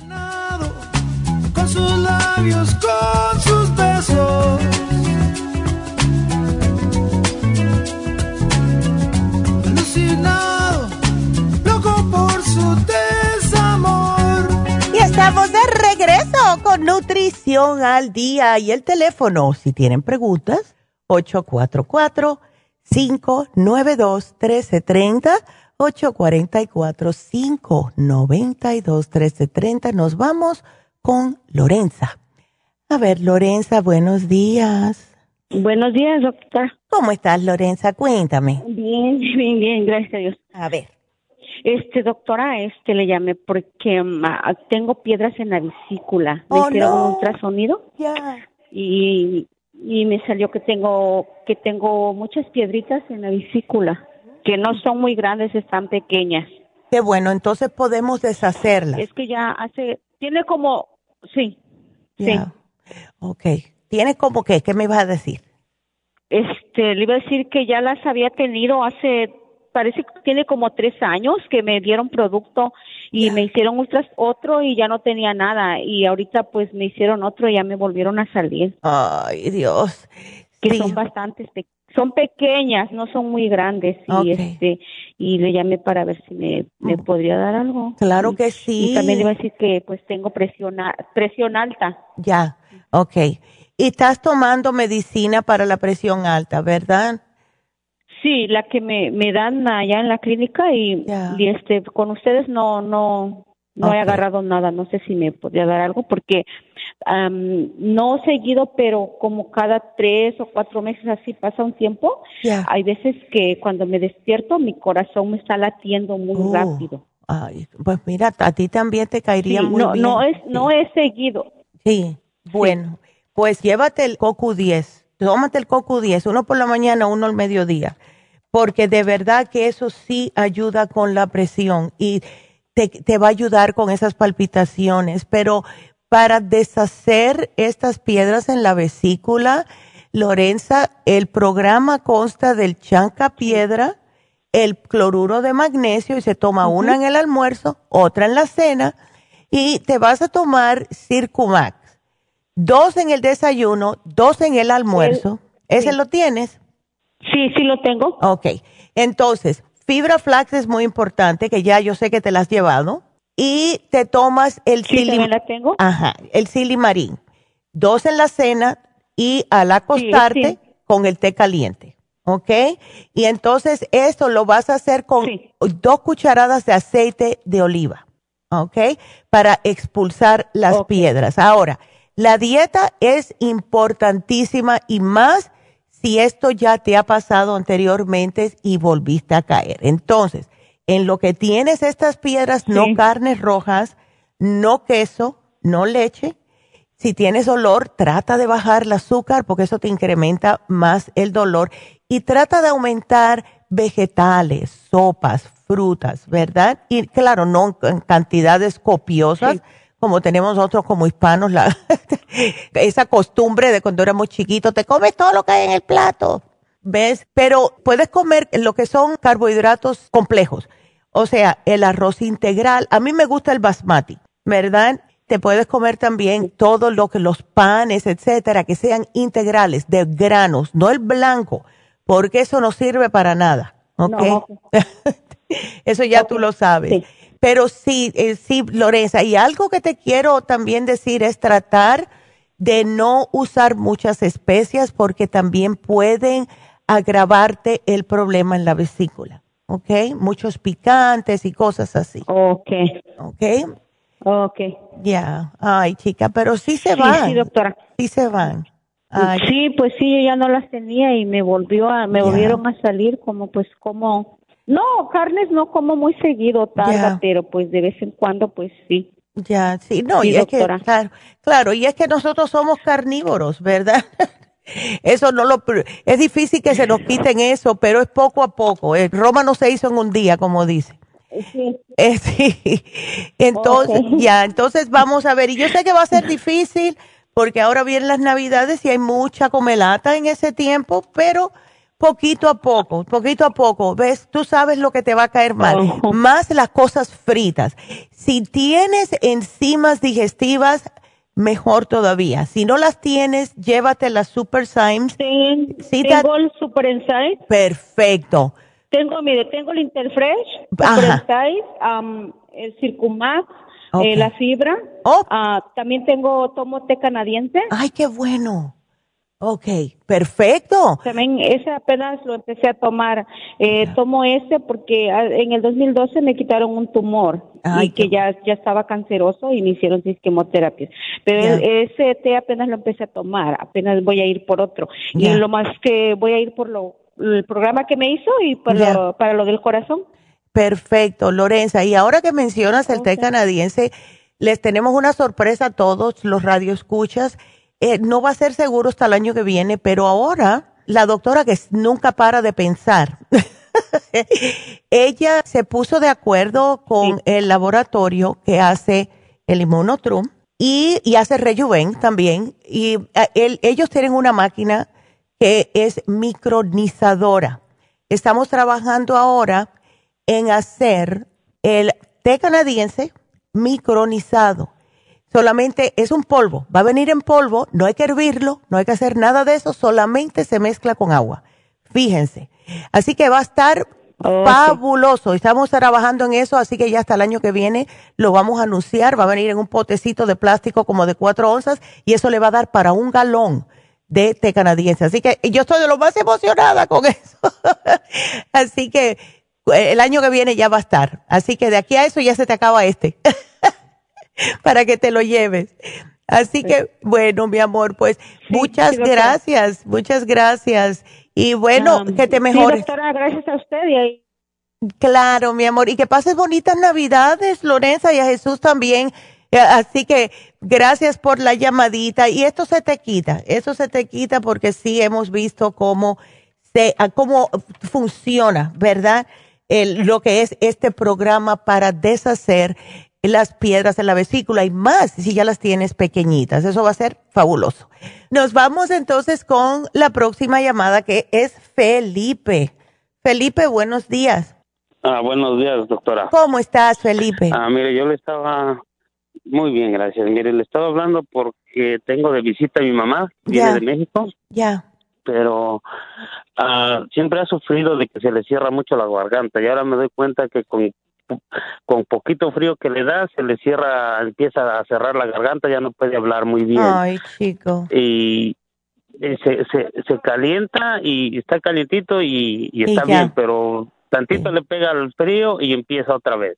Con sus labios, con sus besos, alucinado, loco por su desamor. Y estamos de regreso con Nutrición al Día. Y el teléfono, si tienen preguntas, 844-592-1330, 844-592-1330. Nos vamos con Lorenza. A ver, Lorenza, buenos días. Buenos días, doctora. ¿Cómo estás, Lorenza? Cuéntame. Bien, gracias a Dios. A ver. Doctora, le llamé porque tengo piedras en la vesícula. Me hicieron un ultrasonido. Y me salió que tengo muchas piedritas en la vesícula, que no son muy grandes, están pequeñas. Qué bueno, entonces podemos deshacerlas. Es que tiene como, sí. Ok, ¿tiene como qué? ¿Qué me ibas a decir? Le iba a decir que ya las había tenido parece que tiene como 3 años que me dieron producto y me hicieron otro y ya no tenía nada. Y ahorita pues me hicieron otro y ya me volvieron a salir. Ay, Dios. Que son bastantes, son pequeñas, no son muy grandes. Y le llamé para ver si me podría dar algo. Claro que sí. Y también le iba a decir que pues tengo presión alta. Ya, ok. Y estás tomando medicina para la presión alta, ¿verdad? Sí, la que me dan allá en la clínica y con ustedes no he agarrado nada. No sé si me podría dar algo porque no seguido, pero como cada 3 o 4 meses así pasa un tiempo. Hay veces que cuando me despierto mi corazón me está latiendo muy rápido. Ay, pues mira, a ti también te caería muy bien. No es seguido. Sí, bueno, pues llévate el CoQ10. Tómate el CoQ10, uno por la mañana, uno al mediodía, porque de verdad que eso sí ayuda con la presión y te va a ayudar con esas palpitaciones. Pero para deshacer estas piedras en la vesícula, Lorenza, el programa consta del chancapiedra, el cloruro de magnesio, y se toma una en el almuerzo, otra en la cena, y te vas a tomar Circumax. 2 en el desayuno, 2 en el almuerzo. ¿Ese lo tienes? Sí, sí lo tengo. Ok. Entonces, fibra flax es muy importante, que ya yo sé que te la has llevado. Y te tomas el también la tengo. Ajá, el silimarín. 2 en la cena y al acostarte con el té caliente. ¿Ok? Y entonces esto lo vas a hacer con 2 cucharadas de aceite de oliva. ¿Ok? Para expulsar las piedras. Ahora, la dieta es importantísima y más si esto ya te ha pasado anteriormente y volviste a caer. Entonces, en lo que tienes estas piedras, no carnes rojas, no queso, no leche. Si tienes dolor, trata de bajar el azúcar porque eso te incrementa más el dolor. Y trata de aumentar vegetales, sopas, frutas, ¿verdad? Y claro, no en cantidades copiosas, como tenemos nosotros como hispanos, esa costumbre de cuando éramos chiquitos, te comes todo lo que hay en el plato, ¿ves? Pero puedes comer lo que son carbohidratos complejos, o sea, el arroz integral. A mí me gusta el basmati, ¿verdad? Te puedes comer también todo lo que los panes, etcétera, que sean integrales, de granos, no el blanco, porque eso no sirve para nada, ¿ok? No. Eso ya tú lo sabes. Sí. Pero sí, Lorenza, y algo que te quiero también decir es tratar de no usar muchas especias porque también pueden agravarte el problema en la vesícula, ¿ok? Muchos picantes y cosas así. Ok. Ya, ay, chica, pero sí se van. Sí, doctora. Sí se van. Ay. Sí, pues sí, yo ya no las tenía y me volvieron a salir como. No, carnes no como muy seguido, pero pues de vez en cuando, pues sí. Ya, sí, no, sí, y doctora. Es que, claro, y es que nosotros somos carnívoros, ¿verdad? Eso es difícil que se nos quiten eso, pero es poco a poco. Roma no se hizo en un día, como dice. Sí. Sí. Entonces, entonces vamos a ver, y yo sé que va a ser difícil, porque ahora vienen las Navidades y hay mucha comelata en ese tiempo, pero poquito a poco, ¿ves? Tú sabes lo que te va a caer mal, más las cosas fritas. Si tienes enzimas digestivas, mejor todavía. Si no las tienes, llévate las Super Symes. Tengo el Super Enzyme. Perfecto. Tengo el Interfresh, Super Enzyme, el Circumax, la fibra. También tomo té canadiense. ¡Ay, qué bueno! Ok, perfecto. También ese apenas lo empecé a tomar. Tomo ese porque en el 2012 me quitaron un tumor y que ya estaba canceroso y me hicieron 6 quimioterapias. Pero ese té apenas lo empecé a tomar, apenas voy a ir por otro. Y lo más que voy a ir por el programa que me hizo y para lo del corazón. Perfecto, Lorenza. Y ahora que mencionas el té canadiense, les tenemos una sorpresa a todos los radioescuchas. No va a ser seguro hasta el año que viene, pero ahora la doctora que nunca para de pensar, ella se puso de acuerdo con el laboratorio que hace el Immunotrum y hace Rejuven también. Y ellos tienen una máquina que es micronizadora. Estamos trabajando ahora en hacer el té canadiense micronizado. Solamente es un polvo, va a venir en polvo, no hay que hervirlo, no hay que hacer nada de eso, solamente se mezcla con agua. Fíjense. Así que va a estar fabuloso. Estamos trabajando en eso, así que ya hasta el año que viene lo vamos a anunciar. Va a venir en un potecito de plástico como de 4 onzas y eso le va a dar para 1 galón de té canadiense. Así que yo estoy de lo más emocionada con eso. Así que el año que viene ya va a estar. Así que de aquí a eso ya se te acaba para que te lo lleves. Así que, bueno, mi amor, pues muchas gracias. Y bueno, que te mejores. Sí, doctora, gracias a usted. Claro, mi amor, y que pases bonitas Navidades, Lorenza, y a Jesús también. Así que gracias por la llamadita. Y eso se te quita porque sí hemos visto cómo funciona, ¿verdad? Lo que es este programa para deshacer las piedras en la vesícula y más si ya las tienes pequeñitas. Eso va a ser fabuloso. Nos vamos entonces con la próxima llamada que es Felipe. Felipe, buenos días. Buenos días, doctora. ¿Cómo estás, Felipe? Mire, yo le estaba... Muy bien, gracias. Mire, le estaba hablando porque tengo de visita a mi mamá, viene de México. Pero siempre ha sufrido de que se le cierra mucho la garganta y ahora me doy cuenta que con poquito frío que le da, se le empieza a cerrar la garganta, ya no puede hablar muy bien. Ay, chico. Y se calienta y está calientito y está bien, pero tantito le pega el frío y empieza otra vez.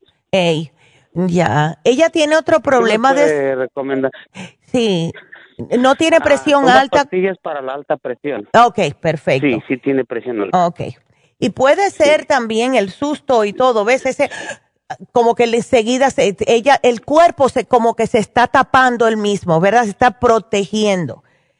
Ella tiene otro problema de recomendar. Sí. No tiene presión alta. Pastillas para la alta presión. Okay, perfecto. Sí tiene presión alta. Okay. Y puede ser también el susto y todo, ¿ves? Ese como que enseguida el cuerpo como que se está tapando el mismo, ¿verdad? Se está protegiendo.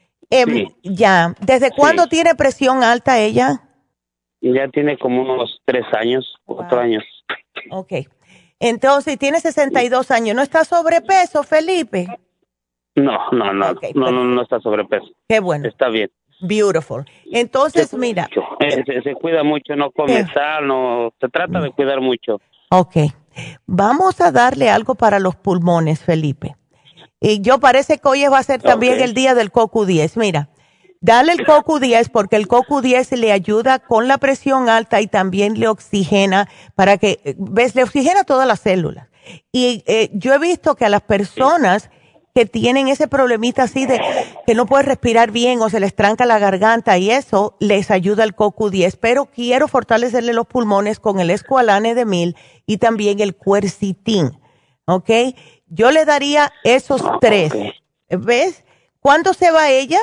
¿Desde cuándo tiene presión alta ella? Ya tiene como unos 3 años, 4 años. Okay. Entonces, tiene 62 años. ¿No está sobrepeso, Felipe? No está sobrepeso. Qué bueno. Está bien. Beautiful. Entonces, mira. Se cuida mucho, no come sal, se trata de cuidar mucho. Okay. Vamos a darle algo para los pulmones, Felipe. Y parece que hoy va a ser también el día del CoQ10. Mira, dale el CoQ10 porque el CoQ10 le ayuda con la presión alta y también le oxigena le oxigena todas las células. Y yo he visto que a las personas que tienen ese problemita así de que no pueden respirar bien o se les tranca la garganta y eso, les ayuda el CoQ10. Pero quiero fortalecerle los pulmones con el Esqualane de 1000 y también el Quercetin, ¿ok? Yo le daría esos 3. ¿Ves? ¿Cuándo se va ella?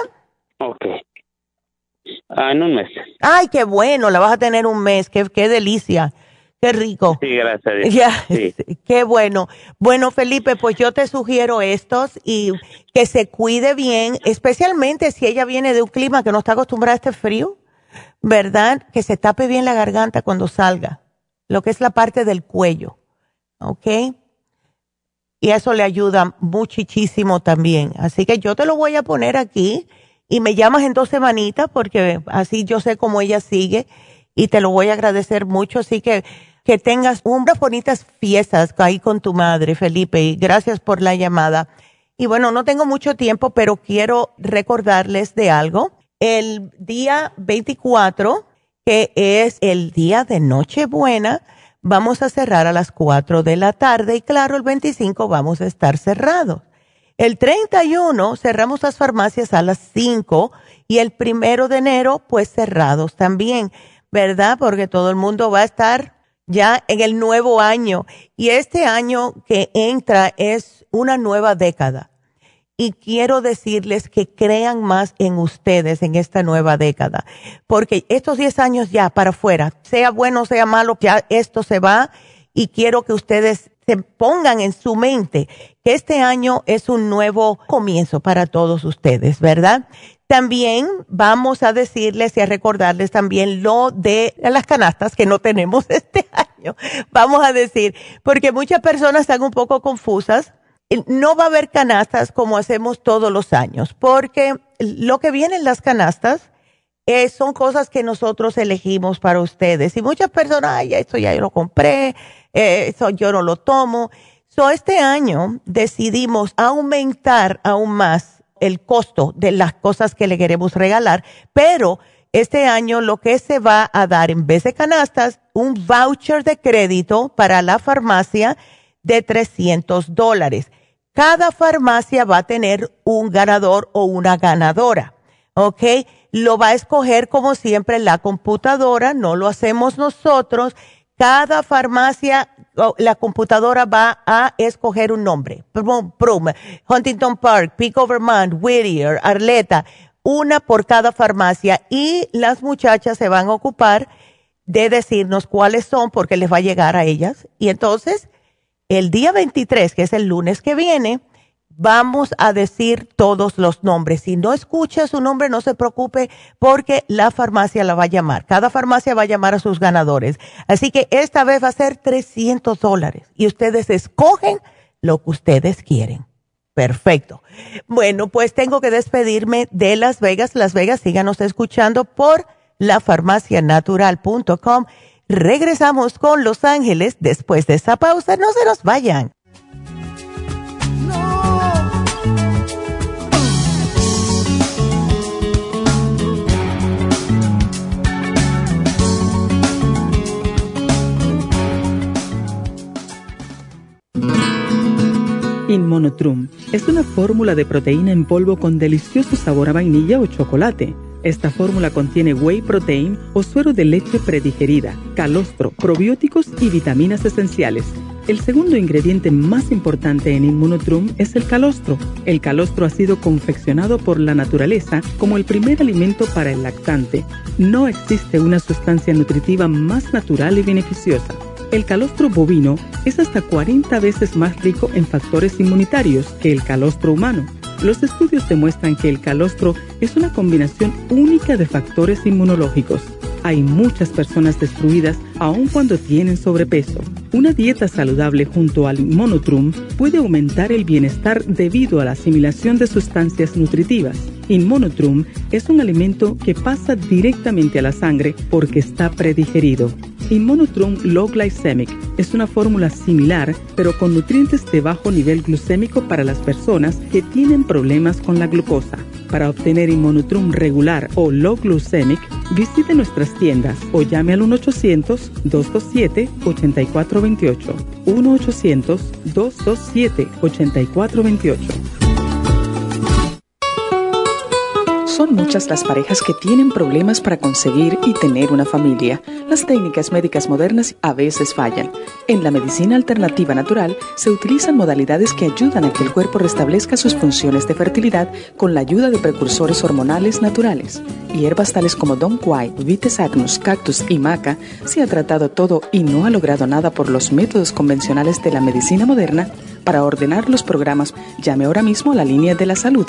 En un mes. Ay, qué bueno, la vas a tener un mes, qué delicia. Qué rico. Sí, gracias a Dios. Sí. Qué bueno. Bueno, Felipe, pues yo te sugiero estos y que se cuide bien, especialmente si ella viene de un clima que no está acostumbrada a este frío, ¿verdad? Que se tape bien la garganta cuando salga, lo que es la parte del cuello, ¿ok? y eso le ayuda muchísimo también. Así que yo te lo voy a poner aquí y me llamas en 2 semanitas porque así yo sé cómo ella sigue y te lo voy a agradecer mucho. Así que tengas unas bonitas fiestas ahí con tu madre, Felipe, y gracias por la llamada. Y bueno, no tengo mucho tiempo, pero quiero recordarles de algo. El día 24, que es el día de Nochebuena, vamos a cerrar a las 4 de la tarde y claro, el 25 vamos a estar cerrados. El 31 cerramos las farmacias a las 5 y el 1 de enero pues cerrados también, ¿verdad? Porque todo el mundo va a estar ya en el nuevo año y este año que entra es una nueva década. Y quiero decirles que crean más en ustedes en esta nueva década, porque estos 10 años ya para afuera, sea bueno, sea malo, ya esto se va y quiero que ustedes se pongan en su mente que este año es un nuevo comienzo para todos ustedes, ¿verdad? También vamos a decirles y a recordarles también lo de las canastas que no tenemos este año. Vamos a decir, porque muchas personas están un poco confusas. No va a haber canastas como hacemos todos los años, porque lo que viene en las canastas son cosas que nosotros elegimos para ustedes. Y muchas personas, ay, esto ya yo lo compré, eso yo no lo tomo. Este año decidimos aumentar aún más el costo de las cosas que le queremos regalar, pero este año lo que se va a dar en vez de canastas, un voucher de crédito para la farmacia de $300. Cada farmacia va a tener un ganador o una ganadora, ¿ok? Lo va a escoger como siempre la computadora, no lo hacemos nosotros. Cada farmacia, la computadora va a escoger un nombre. Huntington Park, Pico Vermont, Whittier, Arleta, una por cada farmacia y las muchachas se van a ocupar de decirnos cuáles son porque les va a llegar a ellas. Y entonces, el día 23, que es el lunes que viene, vamos a decir todos los nombres. Si no escucha su nombre, no se preocupe porque la farmacia la va a llamar. Cada farmacia va a llamar a sus ganadores. Así que esta vez va a ser $300 y ustedes escogen lo que ustedes quieren. Perfecto. Bueno, pues tengo que despedirme de Las Vegas. Las Vegas, síganos escuchando por lafarmacianatural.com. Regresamos con Los Ángeles después de esa pausa. No se nos vayan. Inmunotrum es una fórmula de proteína en polvo con delicioso sabor a vainilla o chocolate. Esta fórmula contiene whey protein o suero de leche predigerida, calostro, probióticos y vitaminas esenciales. El segundo ingrediente más importante en Inmunotrum es el calostro. El calostro ha sido confeccionado por la naturaleza como el primer alimento para el lactante. No existe una sustancia nutritiva más natural y beneficiosa. El calostro bovino es hasta 40 veces más rico en factores inmunitarios que el calostro humano. Los estudios demuestran que el calostro es una combinación única de factores inmunológicos. Hay muchas personas destruidas aun cuando tienen sobrepeso. Una dieta saludable junto al Inmunotrum puede aumentar el bienestar debido a la asimilación de sustancias nutritivas. Inmunotrum es un alimento que pasa directamente a la sangre porque está predigerido. Inmunotrum Low Glycemic es una fórmula similar, pero con nutrientes de bajo nivel glucémico para las personas que tienen problemas con la glucosa. Para obtener Inmunotrum regular o Low Glycemic, visite nuestras tiendas o llame al 1-800-227-8428. 1-800-227-8428. Son muchas las parejas que tienen problemas para conseguir y tener una familia. Las técnicas médicas modernas a veces fallan. En la medicina alternativa natural se utilizan modalidades que ayudan a que el cuerpo restablezca sus funciones de fertilidad con la ayuda de precursores hormonales naturales. Hierbas tales como Dong Quai, Vitis Agnus, Cactus y Maca se ha tratado todo y no ha logrado nada por los métodos convencionales de la medicina moderna. Para ordenar los programas, llame ahora mismo a la línea de la salud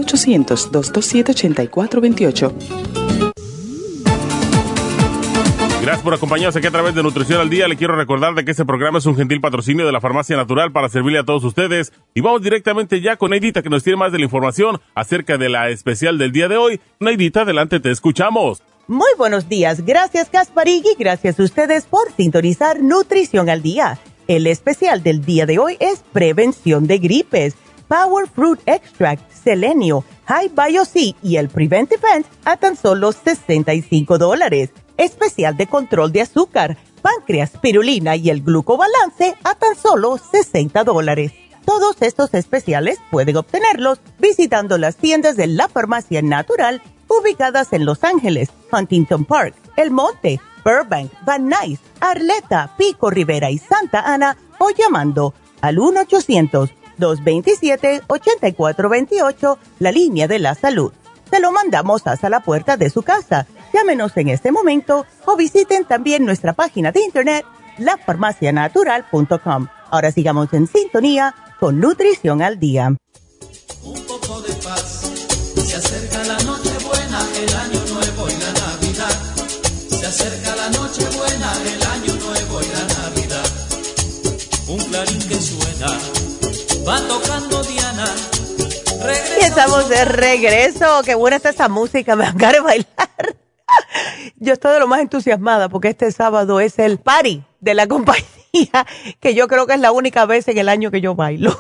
1-800-227-8428. Gracias por acompañarnos aquí a través de Nutrición al Día. Le quiero recordar de que este programa es un gentil patrocinio de la Farmacia Natural para servirle a todos ustedes. Y vamos directamente ya con Neidita, que nos tiene más de la información acerca de la especial del día de hoy. Neidita, adelante, te escuchamos. Muy buenos días. Gracias, Gasparín, y gracias a ustedes por sintonizar Nutrición al Día. El especial del día de hoy es prevención de gripes. Power Fruit Extract, Selenio, High Bio C y el Prevent Event a tan solo $65. Especial de control de azúcar, páncreas, spirulina y el glucobalance a tan solo $60. Todos estos especiales pueden obtenerlos visitando las tiendas de la Farmacia Natural ubicadas en Los Ángeles, Huntington Park, El Monte, Burbank, Van Nuys, Arleta, Pico Rivera y Santa Ana o llamando al 1-800-227-8428, la línea de la salud. Se lo mandamos hasta la puerta de su casa. Llámenos en este momento o visiten también nuestra página de internet, lafarmacianatural.com. Ahora sigamos en sintonía con Nutrición al Día. Un poco de paz, se acerca la noche buena, el año nuevo y la Navidad. Se acerca la noche buena, el año nuevo y la Navidad. Un clarín que suena, va tocando Diana. Y estamos de regreso. Qué buena está esta música, me dan ganas de bailar. Yo estoy de lo más entusiasmada porque este sábado es el party de la compañía, que yo creo que es la única vez en el año que yo bailo.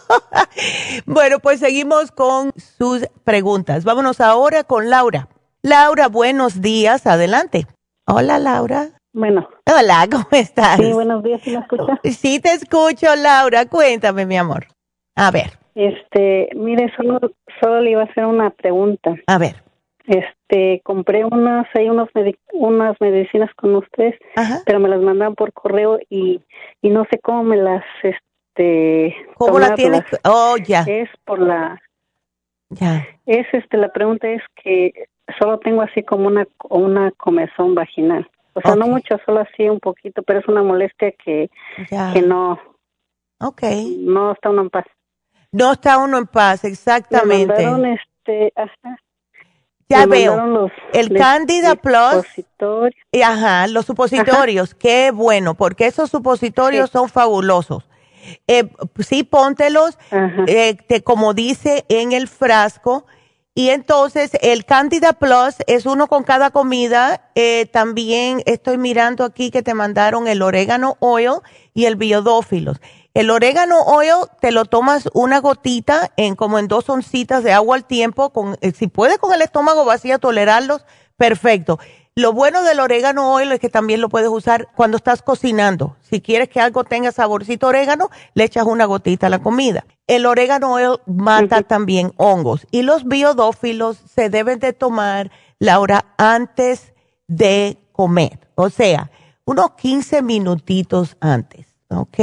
Bueno, pues seguimos con sus preguntas. Vámonos ahora con Laura. Laura, buenos días, adelante. Hola, Laura. Bueno. Hola, ¿cómo estás? Sí, buenos días, ¿sí me escuchas? Sí, te escucho, Laura. Cuéntame, mi amor. A ver. Mire, solo le iba a hacer una pregunta. A ver. Compré unas medicinas con ustedes, ajá, pero me las mandan por correo y no sé cómo me las, ¿cómo la tienes? Oh, ya. Es por la, ya. Es, la pregunta es que solo tengo así como una comezón vaginal. O sea, okay, no mucho, solo así un poquito, pero es una molestia que no. Okay. No está uno en paz. No está uno en paz, exactamente. Me mandaron ajá. Ya veo, el Candida Plus, ajá, los supositorios, ajá, qué bueno, porque esos supositorios, sí, son fabulosos. Sí, póntelos, como dice en el frasco, y entonces el Candida Plus es uno con cada comida. También estoy mirando aquí que te mandaron el orégano oil y el biodófilos. El orégano oil te lo tomas una gotita como en 2 oncitas de agua al tiempo. Si puedes con el estómago vacío tolerarlos, perfecto. Lo bueno del orégano oil es que también lo puedes usar cuando estás cocinando. Si quieres que algo tenga saborcito orégano, le echas una gotita a la comida. El orégano oil mata también hongos. Y los biodófilos se deben de tomar, Laura, antes de comer. O sea, unos 15 minutitos antes, ¿ok?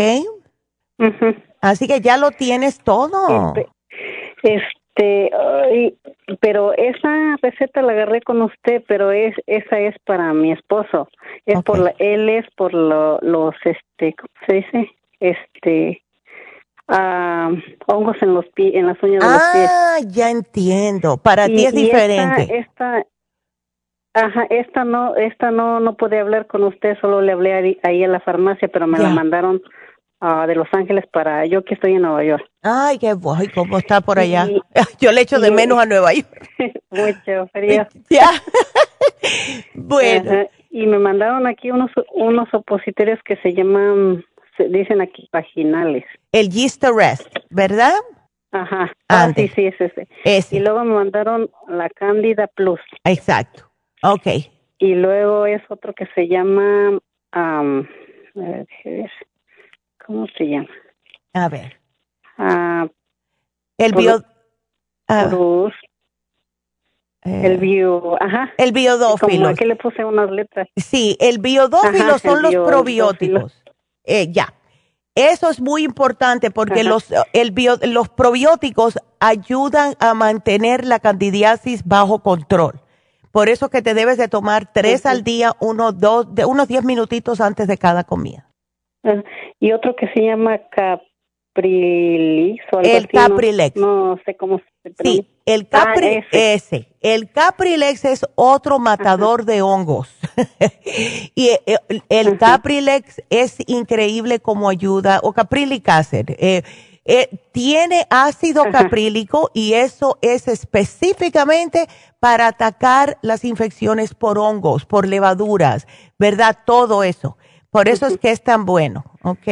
Así que ya lo tienes todo. Pero esa receta la agarré con usted, pero esa es para mi esposo. Es okay, él es por los ¿cómo se dice? Hongos en los pies, en las uñas de los pies. Ah, ya entiendo. Para ti es diferente. Esta no pude hablar con usted, solo le hablé ahí a la farmacia, pero me la mandaron de Los Ángeles para yo que estoy en Nueva York. Ay, qué guay, ¿cómo está por allá? Yo le echo de menos a Nueva York. Mucho frío. Ya. Bueno. Y me mandaron aquí unos opositorios que se llaman, dicen aquí, vaginales. El Yeast Arrest, ¿verdad? Ajá. Antes. Sí, es ese. Y luego me mandaron la Candida Plus. Exacto. Okay. Y luego es otro que se llama, ¿cómo se llama? A ver. El bio... el biodófilo. Como aquí le puse unas letras. Sí, el biodófilo son los probióticos. Ya. Eso es muy importante porque los probióticos ayudan a mantener la candidiasis bajo control. Por eso que te debes de tomar 3 al día, unos 10 minutitos antes de cada comida. Y otro que se llama Caprilix o algo el así. Caprilex. No sé cómo se pronuncia. Sí, el Caprilex es otro matador de hongos. Y el Caprilex es increíble como ayuda, o Caprilic Acid. Tiene ácido caprílico y eso es específicamente para atacar las infecciones por hongos, por levaduras, ¿verdad? Todo eso. Por eso es que es tan bueno, ¿ok?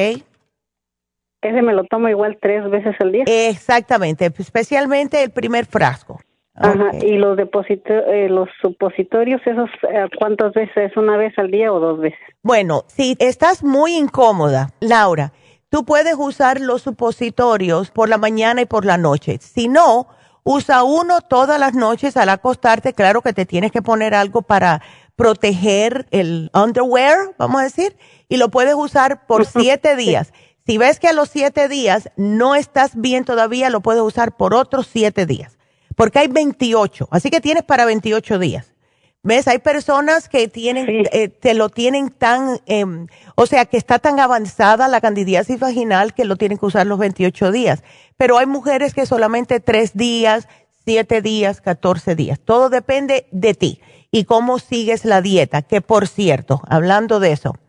Ese me lo tomo igual 3 veces al día. Exactamente, especialmente el primer frasco. Ajá, y los supositorios, esos, ¿cuántas veces? ¿Una vez al día o 2 veces? Bueno, si estás muy incómoda, Laura, tú puedes usar los supositorios por la mañana y por la noche. Si no, usa uno todas las noches al acostarte. Claro que te tienes que poner algo para proteger el underwear, vamos a decir, y lo puedes usar por 7 días. Si ves que a los 7 días no estás bien todavía, lo puedes usar por otros 7 días. Porque hay 28, así que tienes para 28 días. ¿Ves? Hay personas que tienen, te lo tienen tan, o sea, que está tan avanzada la candidiasis vaginal que lo tienen que usar los 28 días. Pero hay mujeres que solamente 3 días, 7 días, 14 días. Todo depende de ti y cómo sigues la dieta. Que por cierto, hablando de eso,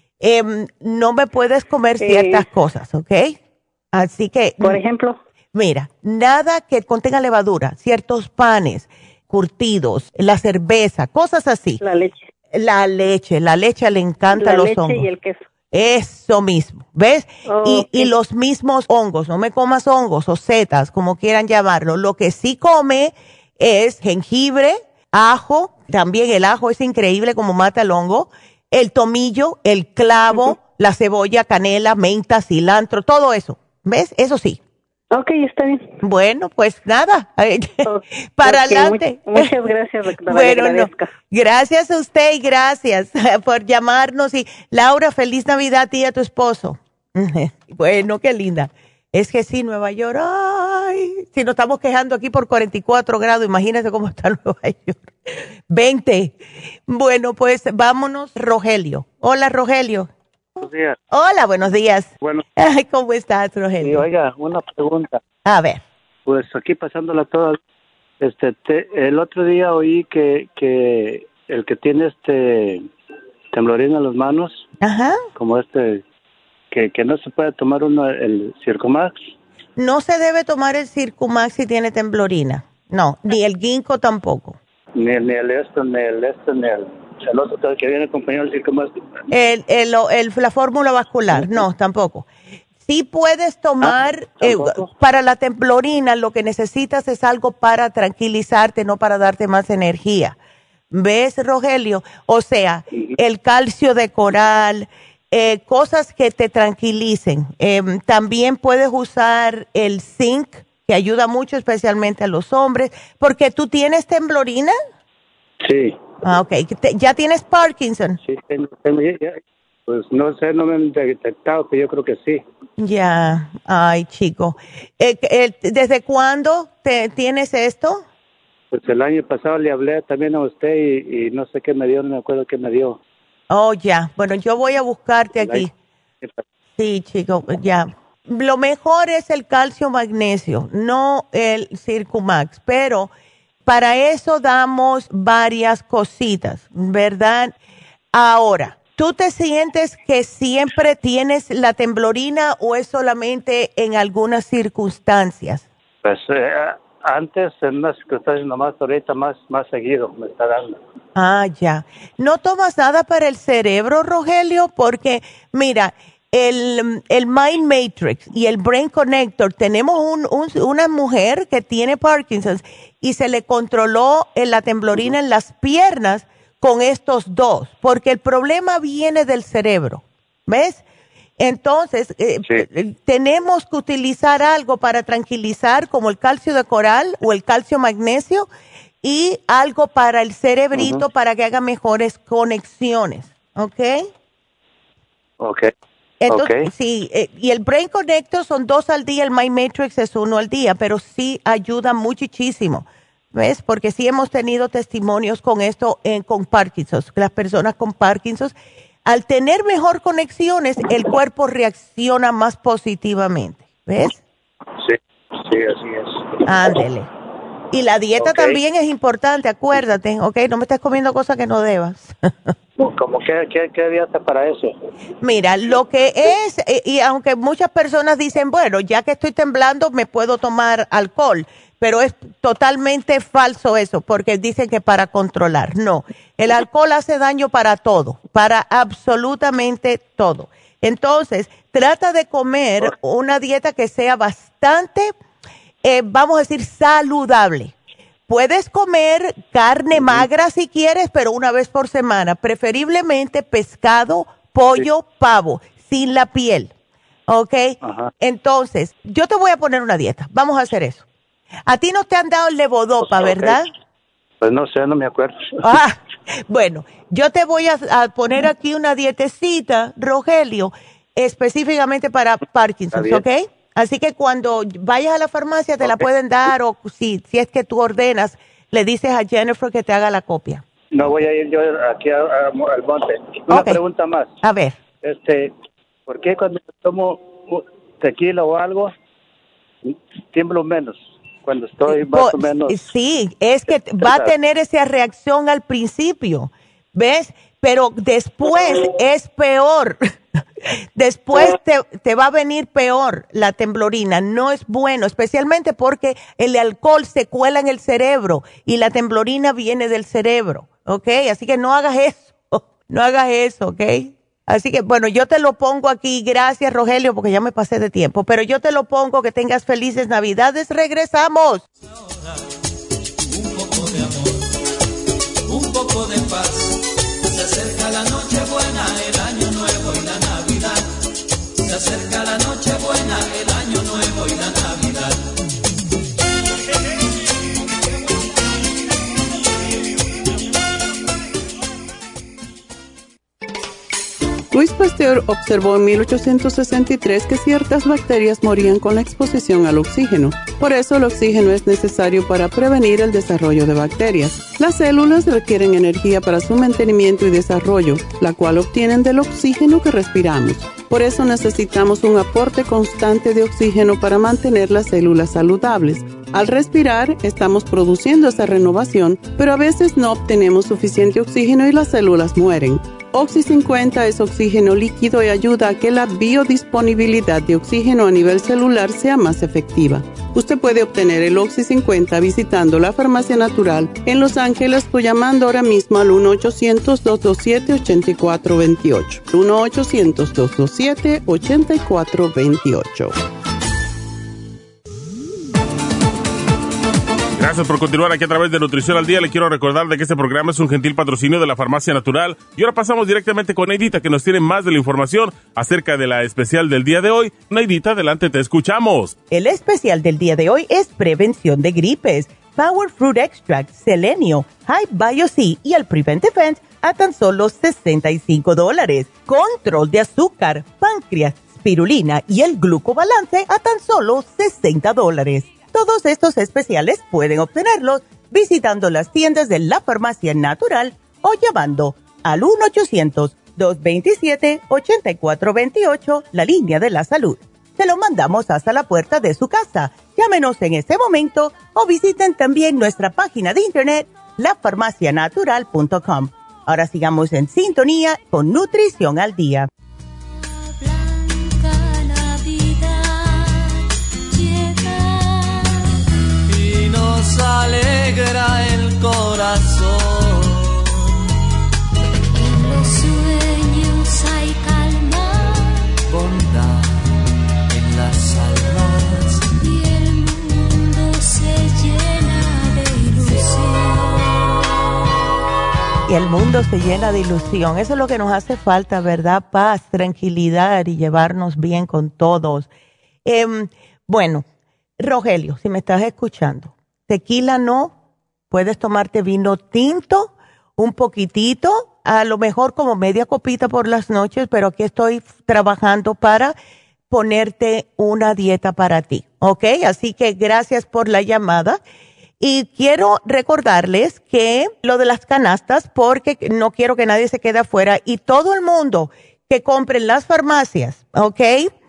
no me puedes comer ciertas cosas, ¿ok? Así que. Por ejemplo. Mira, nada que contenga levadura, ciertos panes, curtidos, la cerveza, cosas así. La leche. La leche le encanta a los hongos. La leche y el queso. Eso mismo, ¿ves? Okay. Y los mismos hongos, no me comas hongos o setas, como quieran llamarlo. Lo que sí come es jengibre, ajo, también el ajo es increíble como mata el hongo, el tomillo, el clavo, la cebolla, canela, menta, cilantro, todo eso, ¿ves? Eso sí. Ok, está bien. Bueno, pues nada, para adelante. Muchas gracias, doctora. Bueno, no, gracias a usted y gracias por llamarnos. Y Laura, feliz Navidad a ti y a tu esposo. Bueno, qué linda. Es que sí, Nueva York, ay, si nos estamos quejando aquí por 44 grados, imagínese cómo está Nueva York. 20. Bueno, pues vámonos, Rogelio. Hola, Rogelio. Buenos días. Hola, buenos días. Bueno. Ay, ¿cómo estás, Rogelio? Sí, oiga, una pregunta. A ver. Pues aquí pasándola toda, el otro día oí que el que tiene temblorina en las manos, ajá, como que no se puede tomar uno el Circumax. No se debe tomar el Circumax si tiene temblorina. No, ni el ginkgo tampoco. Ni el otro que viene acompañado del Circumax. La fórmula vascular, no, tampoco. Sí puedes tomar, para la temblorina lo que necesitas es algo para tranquilizarte, no para darte más energía. ¿Ves, Rogelio? O sea, el calcio de coral, cosas que te tranquilicen. También puedes usar el zinc, que ayuda mucho, especialmente a los hombres, porque tú tienes temblorina. Sí. Ah, ok. ¿Ya tienes Parkinson? Sí, pues no sé, no me han detectado, pero yo creo que sí. Ya, ay, chico. ¿Desde cuándo tienes esto? Pues el año pasado le hablé también a usted y no sé qué me dio, no me acuerdo qué me dio. Oh, ya. Bueno, yo voy a buscarte aquí. Sí, chico, ya. Lo mejor es el calcio magnesio, no el Circumax, pero para eso damos varias cositas, ¿verdad? Ahora, ¿tú te sientes que siempre tienes la temblorina o es solamente en algunas circunstancias? Pues antes en unas circunstancias nomás, ahorita más seguido me está dando. Ah, ya. ¿No tomas nada para el cerebro, Rogelio? Porque, mira, el Mind Matrix y el Brain Connector, tenemos una mujer que tiene Parkinson's y se le controló la temblorina en las piernas con estos dos, porque el problema viene del cerebro, ¿ves? Entonces, tenemos que utilizar algo para tranquilizar, como el calcio de coral o el calcio magnesio, y algo para el cerebrito para que haga mejores conexiones, ¿ok? Ok. Entonces, sí, y el Brain Connector son 2 al día, el Mind Matrix es 1 al día, pero sí ayuda muchísimo, ¿ves? Porque sí hemos tenido testimonios con esto con Parkinson, las personas con Parkinson, al tener mejor conexiones, el cuerpo reacciona más positivamente, ¿ves? Sí, así es. Ándele. Y la dieta también es importante, acuérdate, ¿ok? No me estés comiendo cosas que no debas. ¿Cómo qué dieta para eso? Mira, lo que es, y aunque muchas personas dicen, bueno, ya que estoy temblando, me puedo tomar alcohol, pero es totalmente falso eso, porque dicen que para controlar. No, el alcohol hace daño para todo, para absolutamente todo. Entonces, trata de comer una dieta que sea bastante, vamos a decir, saludable. Puedes comer carne magra si quieres, pero una vez por semana, preferiblemente pescado, pollo, pavo, sin la piel, ¿ok? Ajá. Entonces, yo te voy a poner una dieta, vamos a hacer eso. A ti no te han dado el levodopa, ¿verdad? Pues no sé, no me acuerdo. Bueno, yo te voy a poner aquí una dietecita, Rogelio, específicamente para Parkinson, ¿ok? Así que cuando vayas a la farmacia te la pueden dar, o si es que tú ordenas, le dices a Jennifer que te haga la copia. No voy a ir yo aquí al monte. Una pregunta más. A ver. ¿Por qué cuando tomo tequila o algo, tiemblo menos? Cuando estoy más o menos... Sí, es que va a tener esa reacción al principio, ¿ves? Pero después es peor. Después te va a venir peor la temblorina. No es bueno, especialmente porque el alcohol se cuela en el cerebro y la temblorina viene del cerebro, ¿ok? Así que no hagas eso, no hagas eso, ¿ok? Así que, bueno, yo te lo pongo aquí. Gracias, Rogelio, porque ya me pasé de tiempo. Pero yo te lo pongo, que tengas felices Navidades. Regresamos. Un poco de amor, un poco de paz. Se acerca la noche buena, el año nuevo y la Navidad. Se acerca la noche buena, el año nuevo y la Navidad. Louis Pasteur observó en 1863 que ciertas bacterias morían con la exposición al oxígeno. Por eso el oxígeno es necesario para prevenir el desarrollo de bacterias. Las células requieren energía para su mantenimiento y desarrollo, la cual obtienen del oxígeno que respiramos. Por eso necesitamos un aporte constante de oxígeno para mantener las células saludables. Al respirar, estamos produciendo esa renovación, pero a veces no obtenemos suficiente oxígeno y las células mueren. Oxy 50 es oxígeno líquido y ayuda a que la biodisponibilidad de oxígeno a nivel celular sea más efectiva. Usted puede obtener el Oxy 50 visitando la Farmacia Natural en Los Ángeles o llamando ahora mismo al 1-800-227-8428. 1-800-227-8428. Gracias por continuar aquí a través de Nutrición al Día. Le quiero recordar de que este programa es un gentil patrocinio de la Farmacia Natural. Y ahora pasamos directamente con Neidita, que nos tiene más de la información acerca de la especial del día de hoy. Neidita, adelante, te escuchamos. El especial del día de hoy es prevención de gripes, Power Fruit Extract, Selenio, High Bio C y el Prevent Defense a tan solo $65. Control de azúcar, páncreas, spirulina y el glucobalance a tan solo $60. Todos estos especiales pueden obtenerlos visitando las tiendas de la Farmacia Natural o llamando al 1-800-227-8428, la línea de la salud. Se lo mandamos hasta la puerta de su casa. Llámenos en este momento o visiten también nuestra página de internet, lafarmacianatural.com. Ahora sigamos en sintonía con Nutrición al Día. Nos alegra el corazón. En los sueños hay calma, bondad en las almas, y el mundo se llena de ilusión. Y el mundo se llena de ilusión. Eso es lo que nos hace falta, ¿verdad? Paz, tranquilidad y llevarnos bien con todos. Bueno, Rogelio, si me estás escuchando, tequila no, puedes tomarte vino tinto, un poquitito, a lo mejor como media copita por las noches, pero aquí estoy trabajando para ponerte una dieta para ti, ¿ok? Así que gracias por la llamada. Y quiero recordarles que lo de las canastas, porque no quiero que nadie se quede afuera, y todo el mundo que compre en las farmacias, ¿ok?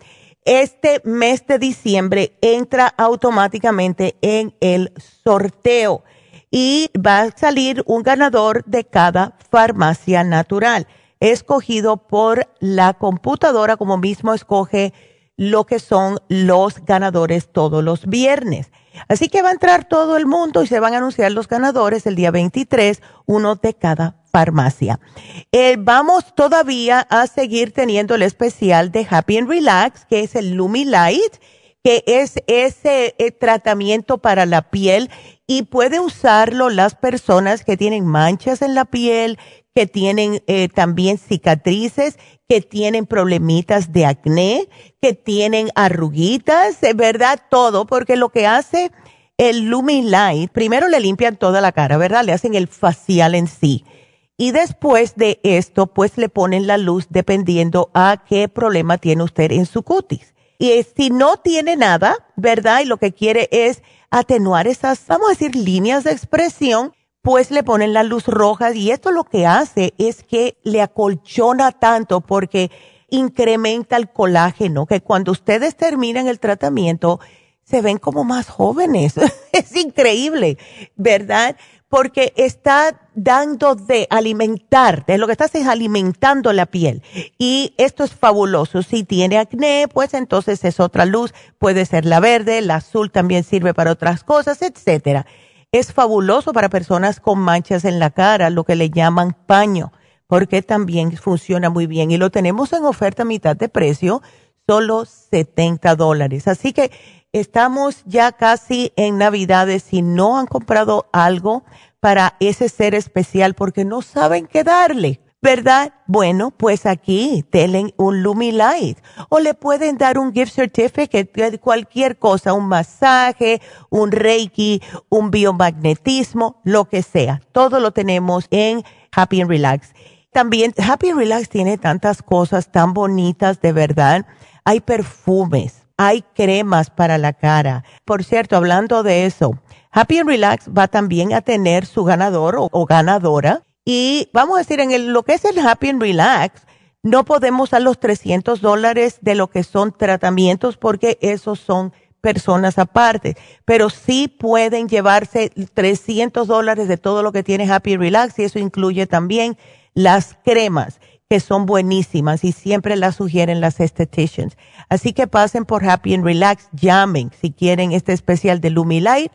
este mes de diciembre entra automáticamente en el sorteo y va a salir un ganador de cada farmacia natural, escogido por la computadora, como mismo escoge lo que son los ganadores todos los viernes. Así que va a entrar todo el mundo y se van a anunciar los ganadores el día 23, uno de cada farmacia. Vamos todavía a seguir teniendo el especial de Happy and Relax, que es el Lumi Light, que es ese tratamiento para la piel y puede usarlo las personas que tienen manchas en la piel, que tienen también cicatrices, que tienen problemitas de acné, que tienen arruguitas, ¿verdad? Todo, porque lo que hace el Lumi Light, primero le limpian toda la cara, ¿verdad? Le hacen el facial en sí. Y después de esto, pues le ponen la luz dependiendo a qué problema tiene usted en su cutis. Y si no tiene nada, ¿verdad? Y lo que quiere es atenuar esas, vamos a decir, líneas de expresión, pues le ponen la luz roja y esto lo que hace es que le acolchona tanto porque incrementa el colágeno, que cuando ustedes terminan el tratamiento se ven como más jóvenes. Es increíble, ¿verdad? Porque está dando de alimentar, lo que está es alimentando la piel. Y esto es fabuloso. Si tiene acné, pues entonces es otra luz. Puede ser la verde, la azul también sirve para otras cosas, etcétera. Es fabuloso para personas con manchas en la cara, lo que le llaman paño, porque también funciona muy bien. Y lo tenemos en oferta a mitad de precio, solo $70. Así que estamos ya casi en Navidades. Si no han comprado algo para ese ser especial porque no saben qué darle, ¿verdad? Bueno, pues aquí denle un Lumi Light o le pueden dar un gift certificate de cualquier cosa, un masaje, un Reiki, un biomagnetismo, lo que sea. Todo lo tenemos en Happy and Relax. También Happy and Relax tiene tantas cosas tan bonitas, de verdad. Hay perfumes, hay cremas para la cara. Por cierto, hablando de eso, Happy and Relax va también a tener su ganador o ganadora. Y vamos a decir, lo que es el Happy and Relax, no podemos dar los $300 de lo que son tratamientos porque esos son personas aparte. Pero sí pueden llevarse $300 de todo lo que tiene Happy and Relax y eso incluye también las cremas, que son buenísimas y siempre las sugieren las estheticians. Así que pasen por Happy and Relax, llamen si quieren este especial de Lumi Light,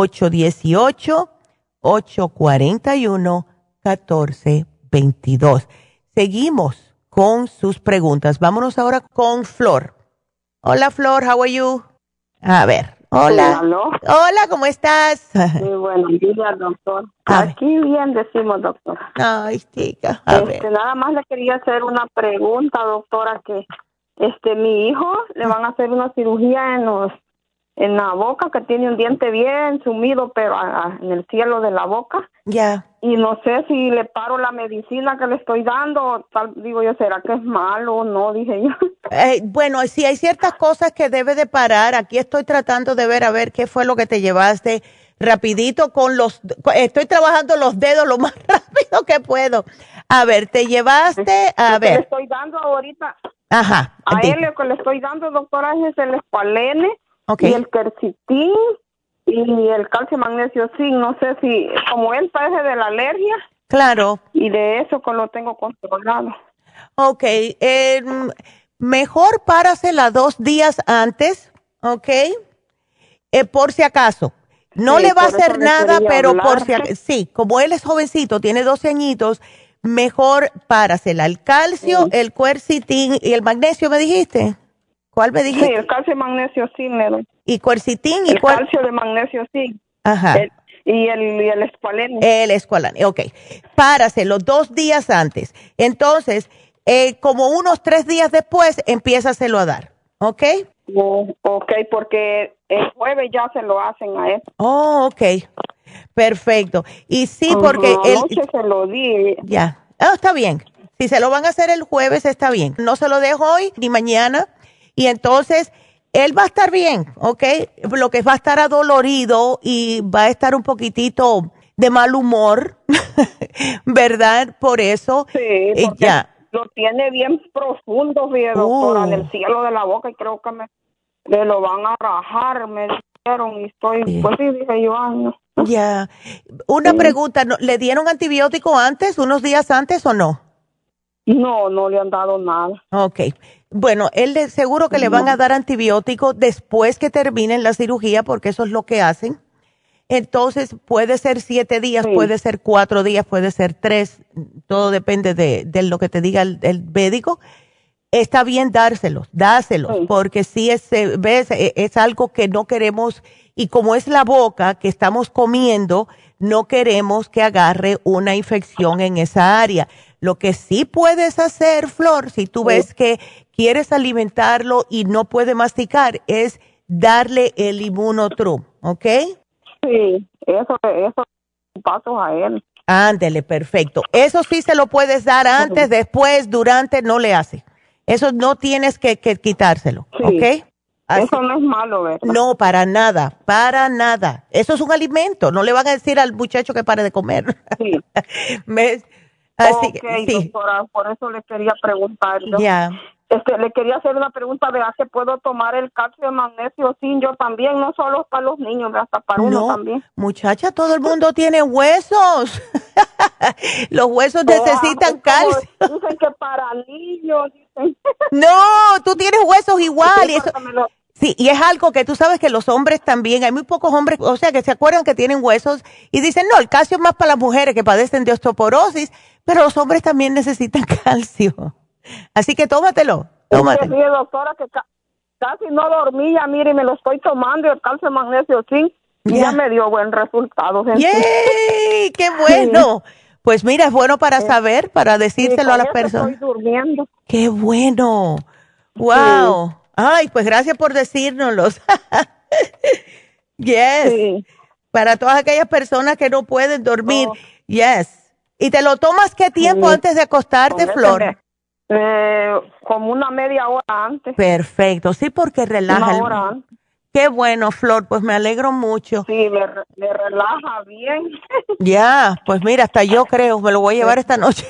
818-841-1422. Seguimos con sus preguntas. Vámonos ahora con Flor. Hola Flor, how are you? A ver, hola. ¿Aló? Hola, ¿cómo estás? Muy buenos días, doctor. Aquí bien decimos, doctor. Ay, chica, a ver. Nada más le quería hacer una pregunta, doctora, que mi hijo le van a hacer una cirugía en la boca, que tiene un diente bien sumido, pero en el cielo de la boca. Ya. Y no sé si le paro la medicina que le estoy dando, digo yo, ¿será que es malo o no? Dije yo. Bueno, sí, hay ciertas cosas que debe de parar. Aquí estoy tratando de ver, a ver qué fue lo que te llevaste rapidito estoy trabajando los dedos lo más rápido que puedo. A ver, te llevaste, a ver. Le estoy dando ahorita. Ajá. A él lo que le estoy dando, doctora, es el Espalene. Okay. Y el quercitín y el calcio magnesio zinc, no sé si, como él padece de la alergia. Claro. Y de eso que lo tengo controlado. Ok, mejor párasela 2 días antes, ok, por si acaso. No Sí, le va a por eso hacer le nada, quería pero hablar. por si acaso, sí, como él es jovencito, tiene 12 añitos, mejor párasela. El calcio, Sí. el quercitín y el magnesio, ¿me dijiste? ¿Cuál me dijiste? Sí, el calcio y magnesio zinc le doy. Y quercitín y el calcio de magnesio zinc. Ajá. Y el Esqualane. El Esqualane, ok. Páraselo 2 días antes. Entonces, como unos 3 días después, empiézaselo a dar, ¿ok? Ok, porque el jueves ya se lo hacen a él. Oh, ok. Perfecto. Y sí, porque anoche se lo di. Ya. Ah, está bien. Si se lo van a hacer el jueves, está bien. No se lo dejo hoy ni mañana. Y entonces, él va a estar bien, ¿ok? Lo que va a estar adolorido y va a estar un poquitito de mal humor, ¿verdad? Por eso, sí, ya. Lo tiene bien profundo, fíjate, doctora, en el cielo de la boca, y creo que me lo van a rajar, me dijeron, y estoy, pues sí, dije yo, ay, no. Ya. Una pregunta, ¿le dieron antibiótico antes, unos días antes o no? No, no le han dado nada. Ok. Bueno, seguro que le van a dar antibiótico después que terminen la cirugía, porque eso es lo que hacen. Entonces, puede ser 7 días, puede ser 4 días, puede ser 3. Todo depende de lo que te diga el médico. Está bien dáselos, porque si es algo que no queremos, y como es la boca que estamos comiendo, no queremos que agarre una infección en esa área. Lo que sí puedes hacer, Flor, si tú ves que quieres alimentarlo y no puede masticar, es darle el Immunotrum, ¿ok? Sí, eso paso a él. Ándele, perfecto. Eso sí se lo puedes dar antes, después, durante, no le hace. Eso no tienes que quitárselo, ¿ok? Así. Eso no es malo, ¿verdad? No, para nada, para nada. Eso es un alimento. No le van a decir al muchacho que pare de comer. Sí. Así, sí. Doctora, por eso le quería preguntar. Ya. Le quería hacer una pregunta de que puedo tomar el calcio de magnesio sin yo también, no solo para los niños, hasta para uno también. Muchacha, todo el mundo tiene huesos. Los huesos necesitan calcio. Dicen que para niños, dicen. No, tú tienes huesos igual. Sí, y es algo que tú sabes que los hombres también, hay muy pocos hombres, o sea, que se acuerdan que tienen huesos y dicen, no, el calcio es más para las mujeres que padecen de osteoporosis, pero los hombres también necesitan calcio. Así que tómatelo. Sí, doctora, que casi no dormía, mire, me lo estoy tomando, y el calcio magnesio sí, y ya me dio buen resultado. ¡Yay! ¡Qué bueno! Sí. Pues mira, es bueno para saber, para decírselo a las personas. Estoy durmiendo. ¡Qué bueno! ¡Wow! Sí. Ay, pues gracias por decírnoslos. Yes. Sí. Para todas aquellas personas que no pueden dormir. Yes. ¿Y te lo tomas qué tiempo antes de acostarte, Flor? Como una media hora antes. Perfecto, sí, porque relaja. Una hora antes. Qué bueno, Flor, pues me alegro mucho. Sí, me relaja bien. Ya, pues mira, hasta yo creo, me lo voy a llevar esta noche.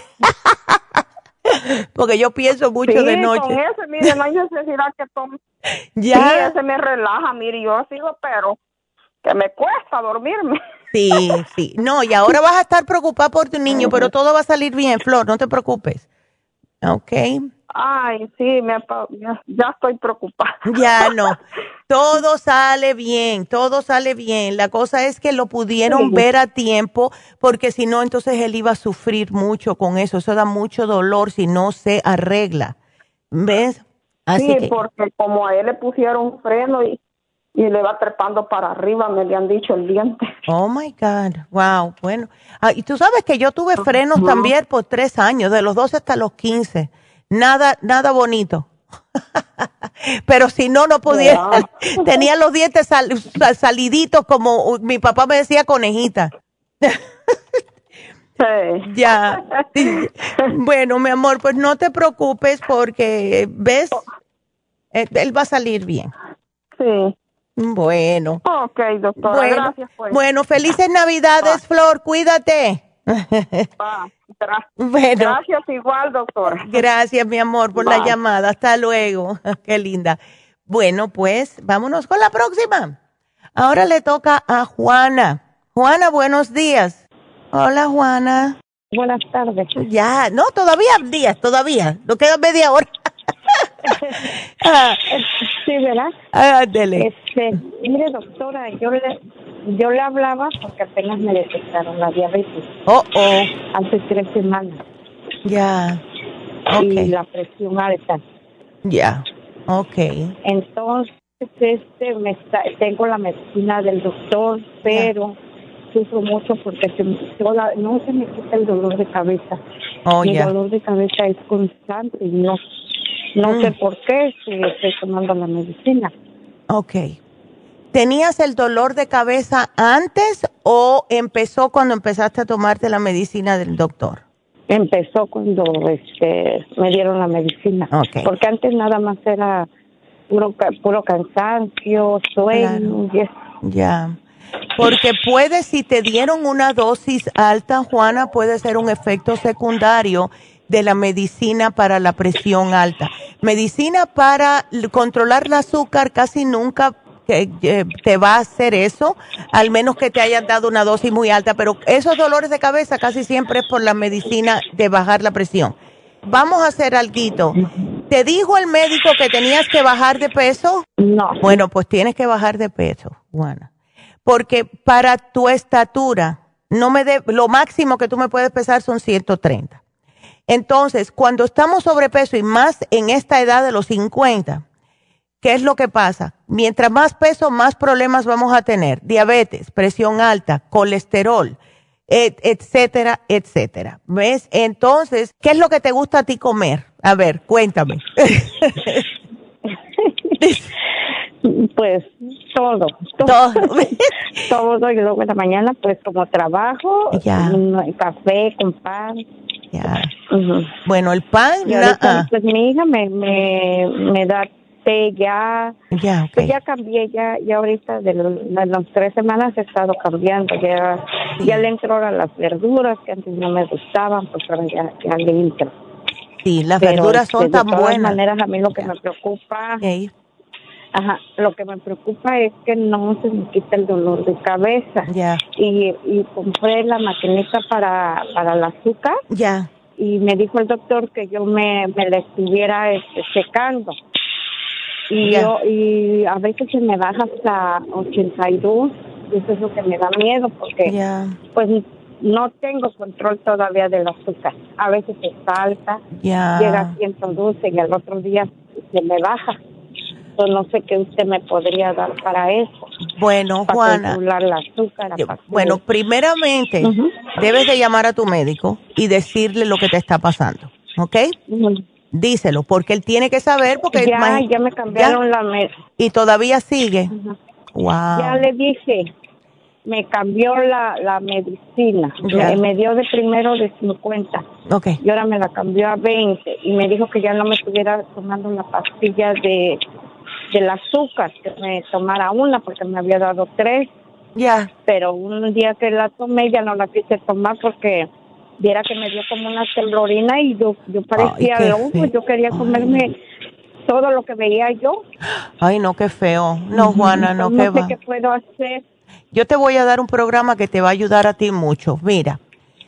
Porque yo pienso mucho de noche. Sí, con ese, mire, no hay necesidad que tome. Ya. Sí, ese me relaja, mire, yo sigo, pero que me cuesta dormirme. Sí, sí. No, y ahora vas a estar preocupada por tu niño, pero todo va a salir bien, Flor, no te preocupes. ¿Ok? Ay, sí, ya estoy preocupada. Ya no. Todo sale bien, todo sale bien. La cosa es que lo pudieron ver a tiempo, porque si no, entonces él iba a sufrir mucho con eso. Eso da mucho dolor si no se arregla. ¿Ves? Así sí, porque como a él le pusieron freno y le va trepando para arriba, me le han dicho el diente. Oh, my God. Wow. Bueno. Y tú sabes que yo tuve frenos también por 3 años, de los 12 hasta los 15. Nada bonito. Pero si no pudiera. Tenía los dientes saliditos, como mi papá me decía, conejita. Sí. Ya. Bueno, mi amor, pues no te preocupes porque, ¿ves? Él va a salir bien. Sí. Bueno. Ok, doctora, gracias. Pues. Bueno, felices Navidades, Flor, cuídate. Bueno. Gracias igual, doctora. Gracias, mi amor, por la llamada. Hasta luego. Qué linda. Bueno, pues vámonos con la próxima. Ahora le toca a Juana. Juana, buenos días. Hola, Juana. Buenas tardes. Ya, no, todavía. Nos queda media hora. Sí, ¿verdad? Dele. Mire, doctora, yo le hablaba porque apenas me detectaron la diabetes. Hace 3 semanas. Ya. Y la presión alta. Ya. Okay. Entonces, tengo la medicina del doctor, pero sufro mucho porque no se me quita el dolor de cabeza. Mi dolor de cabeza es constante y no sé por qué si estoy tomando la medicina. Okay. ¿Tenías el dolor de cabeza antes o empezó cuando empezaste a tomarte la medicina del doctor? Empezó cuando me dieron la medicina. Okay. Porque antes nada más era puro cansancio, sueño. Claro. Ya. porque puede, si te dieron una dosis alta, Juana, puede ser un efecto secundario de la medicina para la presión alta. Medicina para controlar el azúcar casi nunca te va a hacer eso, al menos que te hayan dado una dosis muy alta, pero esos dolores de cabeza casi siempre es por la medicina de bajar la presión. Vamos a hacer alguito. ¿Te dijo el médico que tenías que bajar de peso? No. Bueno, pues tienes que bajar de peso, Juana, porque para tu estatura, lo máximo que tú me puedes pesar son 130. Entonces, cuando estamos sobrepeso y más en esta edad de los 50, ¿qué es lo que pasa? Mientras más peso, más problemas vamos a tener. Diabetes, presión alta, colesterol, etcétera, etcétera. ¿Ves? Entonces, ¿qué es lo que te gusta a ti comer? A ver, cuéntame. Pues todo. Todo, y luego en la mañana, pues como trabajo, café con pan. Ya. Bueno, el pan, pues mi hija me da té ya. Ya, okay. Pues ya cambié, ya ahorita de las 3 semanas he estado cambiando, ya le entro a las verduras que antes no me gustaban, pues ahora ya le entro. Sí, las verduras son tan buenas. De todas maneras, a mí lo que me preocupa, lo que me preocupa es que no se me quita el dolor de cabeza. Y compré la maquinita para el azúcar. Y me dijo el doctor que yo me la estuviera secando. Y a veces se me baja hasta 82. Eso es lo que me da miedo porque pues no tengo control todavía del azúcar. A veces está alta, llega a 112 y al otro día se me baja. Entonces no sé qué usted me podría dar para eso. Bueno, para Juana. controlar el azúcar. Bueno, primeramente debes de llamar a tu médico y decirle lo que te está pasando, ¿ok? Díselo, porque él tiene que saber, porque ya me cambiaron la y todavía sigue. Wow. Ya le dije, me cambió la medicina. Me dio de primero de 50. Okay. Y ahora me la cambió a 20 y me dijo que ya no me estuviera tomando una pastilla del azúcar, que me tomara una porque me había dado 3. Pero un día que la tomé ya no la quise tomar porque viera que me dio como una temblorina y yo parecía loco. Yo quería comerme todo lo que veía yo. Ay, no, qué feo. No, Juana, no, no sé qué puedo hacer. Yo te voy a dar un programa que te va a ayudar a ti mucho. Mira,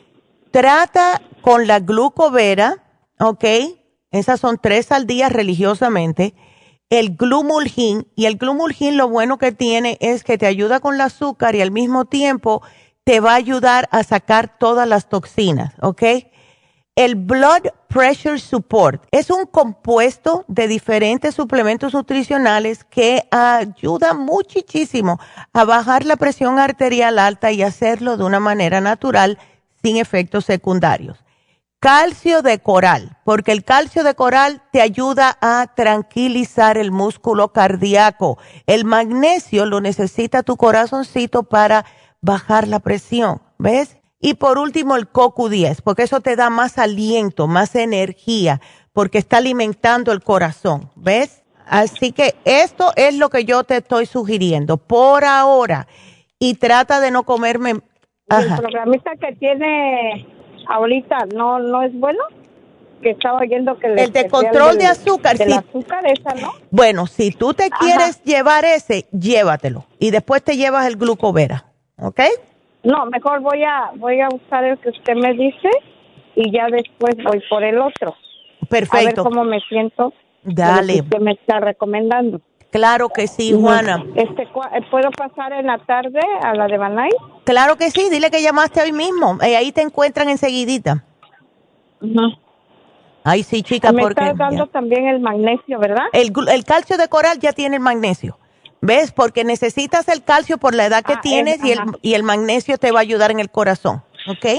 trata con la glucovera, ¿ok? Esas son 3 al día religiosamente. El Glumulgin, y el Glumulgin lo bueno que tiene es que te ayuda con el azúcar y al mismo tiempo te va a ayudar a sacar todas las toxinas, ¿ok? El Blood Pressure Support es un compuesto de diferentes suplementos nutricionales que ayuda muchísimo a bajar la presión arterial alta y hacerlo de una manera natural sin efectos secundarios. Calcio de coral, porque el calcio de coral te ayuda a tranquilizar el músculo cardíaco. El magnesio lo necesita tu corazoncito para bajar la presión, ¿ves? Y por último el CoQ10, porque eso te da más aliento, más energía, porque está alimentando el corazón, ¿ves? Así que esto es lo que yo te estoy sugiriendo por ahora. Y trata de no comerme... El programita que tiene ahorita no es bueno, que estaba oyendo que... El de control de azúcar. El azúcar, esa, ¿no? Bueno, si tú te quieres llevar ese, llévatelo. Y después te llevas el glucovera, ¿ok? No, mejor voy a usar el que usted me dice y ya después voy por el otro. Perfecto. A ver cómo me siento. Dale. Que usted me está recomendando. Claro que sí, Juana. ¿Puedo pasar en la tarde a la de Banay? Claro que sí, dile que llamaste hoy mismo. Ahí te encuentran enseguidita. Ay, sí, chica, me porque... Me está dando también el magnesio, ¿verdad? El calcio de coral ya tiene el magnesio. ¿Ves? Porque necesitas el calcio por la edad que tienes y el magnesio te va a ayudar en el corazón, ¿ok?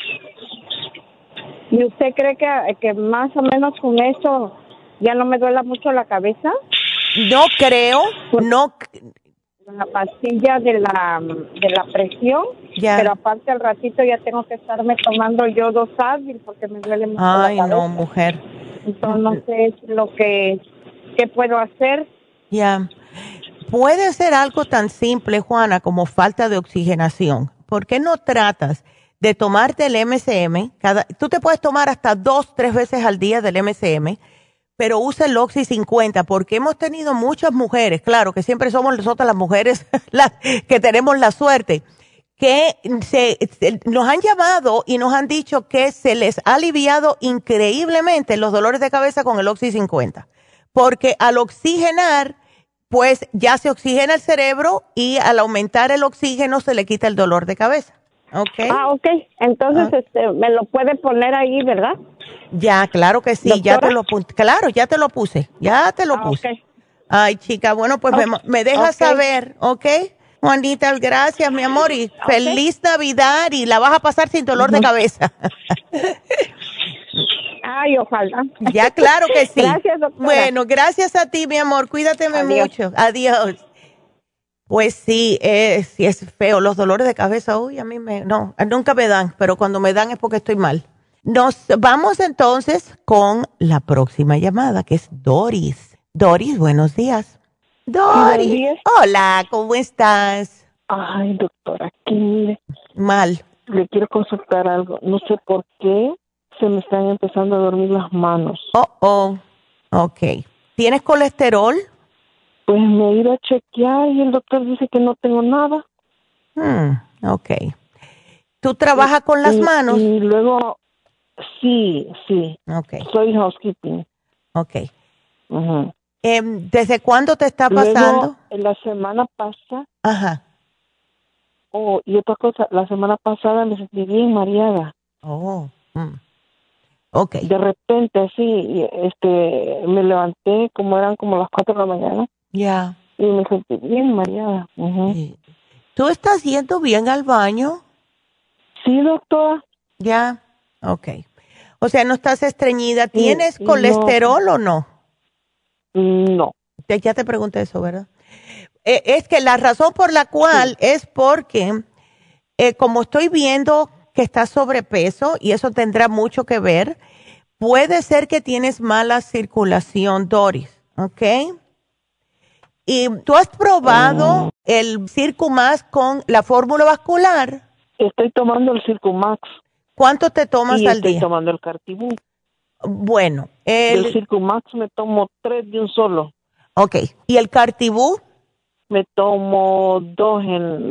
¿Y usted cree que más o menos con eso ya no me duela mucho la cabeza? No creo, no. La pastilla de la presión, pero aparte al ratito ya tengo que estarme tomando yo 2 Advil porque me duele mucho la cabeza. Ay, no, mujer. Entonces no sé qué puedo hacer. puede ser algo tan simple, Juana, como falta de oxigenación. ¿Por qué no tratas de tomarte el MSM? Tú te puedes tomar hasta 2-3 veces al día del MSM, pero usa el Oxy 50, porque hemos tenido muchas mujeres, claro, que siempre somos nosotras las mujeres las que tenemos la suerte, que nos han llamado y nos han dicho que se les ha aliviado increíblemente los dolores de cabeza con el Oxy 50, porque al oxigenar, pues ya se oxigena el cerebro y al aumentar el oxígeno se le quita el dolor de cabeza. Okay. Ok. Entonces, me lo puede poner ahí, ¿verdad? Ya, claro que sí. ¿Doctora? Ya te lo puse. Okay. Ay, chica, bueno, pues me dejas saber, ¿ok? Juanita, gracias, mi amor, y feliz Navidad, y la vas a pasar sin dolor de cabeza. Ay, ojalá. Ya, claro que sí. Gracias, doctora. Bueno, gracias a ti, mi amor. Cuídate mucho. Adiós. Pues sí es feo. Los dolores de cabeza, uy, a mí nunca me dan, pero cuando me dan es porque estoy mal. Nos vamos entonces con la próxima llamada, que es Doris. Doris, buenos días. Doris. Hola, ¿cómo estás? Ay, doctora, aquí mal. Le quiero consultar algo. No sé por qué se me están empezando a dormir las manos. Ok. ¿Tienes colesterol? Pues me he ido a chequear y el doctor dice que no tengo nada. Ok. ¿Tú trabajas con las manos? Y luego, sí. Okay. Soy housekeeping. Ok. ¿Desde cuándo te está pasando? Luego, en la semana pasada. Ajá. Y otra cosa, la semana pasada me sentí bien mareada. Okay. De repente, así, me levanté eran como las 4 de la mañana. Ya. Y me sentí bien mareada. ¿Tú estás yendo bien al baño? Sí, doctora. Ya. Okay. O sea, no estás estreñida. ¿Tienes colesterol o no? No. Ya te pregunté eso, ¿verdad? Es que la razón por la cual es porque, como estoy viendo que estás sobrepeso, y eso tendrá mucho que ver, puede ser que tienes mala circulación, Doris, ¿ok? ¿Y tú has probado el Circumax con la fórmula vascular? Estoy tomando el Circumax. ¿Cuánto te tomas al día? Estoy tomando el Cartibú. Bueno, el Circumax me tomo 3 de un solo. Ok, ¿y el Cartibú? Me tomo 2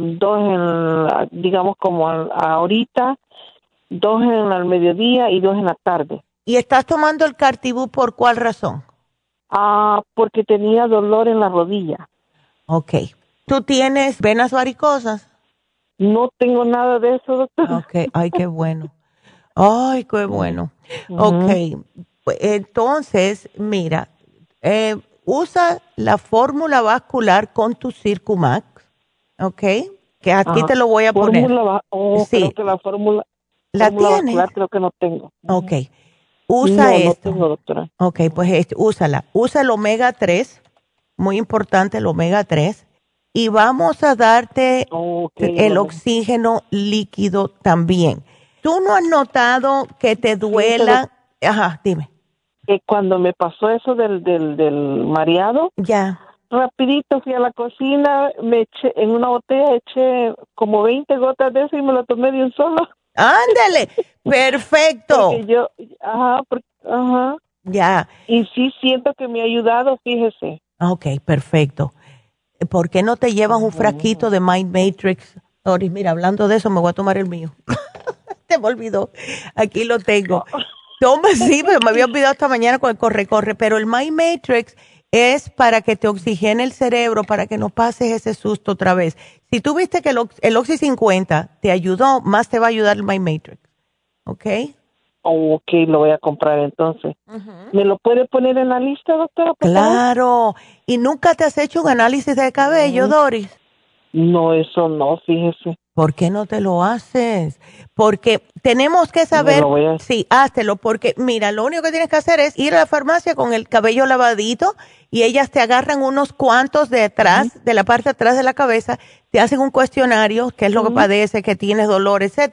digamos como ahorita, 2 al mediodía y 2 en la tarde. ¿Y estás tomando el Cartibú por cuál razón? Porque tenía dolor en la rodilla. Ok. ¿Tú tienes venas varicosas? No tengo nada de eso, doctor. Ok, ay, qué bueno. Ay, qué bueno. Ok, entonces, mira, usa la fórmula vascular con tu Circumax, ¿ok? Que aquí te lo voy a poner. Sí. Creo que la fórmula vascular creo que no tengo. Ok. Usa esto. No tengo, doctora. Ok, pues úsala. Usa el omega 3, muy importante el omega 3, y vamos a darte el oxígeno líquido también. ¿Tú no has notado que te duela? Ajá, dime. Que cuando me pasó eso del mareado, ya, rapidito fui a la cocina, me eché en una botella, eché como 20 gotas de eso y me lo tomé de un solo. ¡Ándale! ¡Perfecto! Ya. Y sí siento que me ha ayudado, fíjese. Ok, perfecto. ¿Por qué no te llevas un frasquito de Mind Matrix? Doris, mira, hablando de eso, me voy a tomar el mío. Te me olvidó. Aquí lo tengo. Toma, sí, pero me había olvidado esta mañana con el corre. Pero el Mind Matrix es para que te oxigene el cerebro, para que no pases ese susto otra vez. Si tú viste que el Oxy 50 te ayudó, más te va a ayudar el Mind Matrix. ¿Ok? Ok, lo voy a comprar entonces. ¿Me lo puede poner en la lista, doctora? Claro. ¿Y nunca te has hecho un análisis de cabello, Doris? No, eso no, fíjese. ¿Por qué no te lo haces? Porque tenemos que saber, sí, háztelo, porque mira, lo único que tienes que hacer es ir a la farmacia con el cabello lavadito y ellas te agarran unos cuantos de atrás, de la parte de atrás de la cabeza, te hacen un cuestionario, qué es lo que padece, que tienes dolor, etcétera,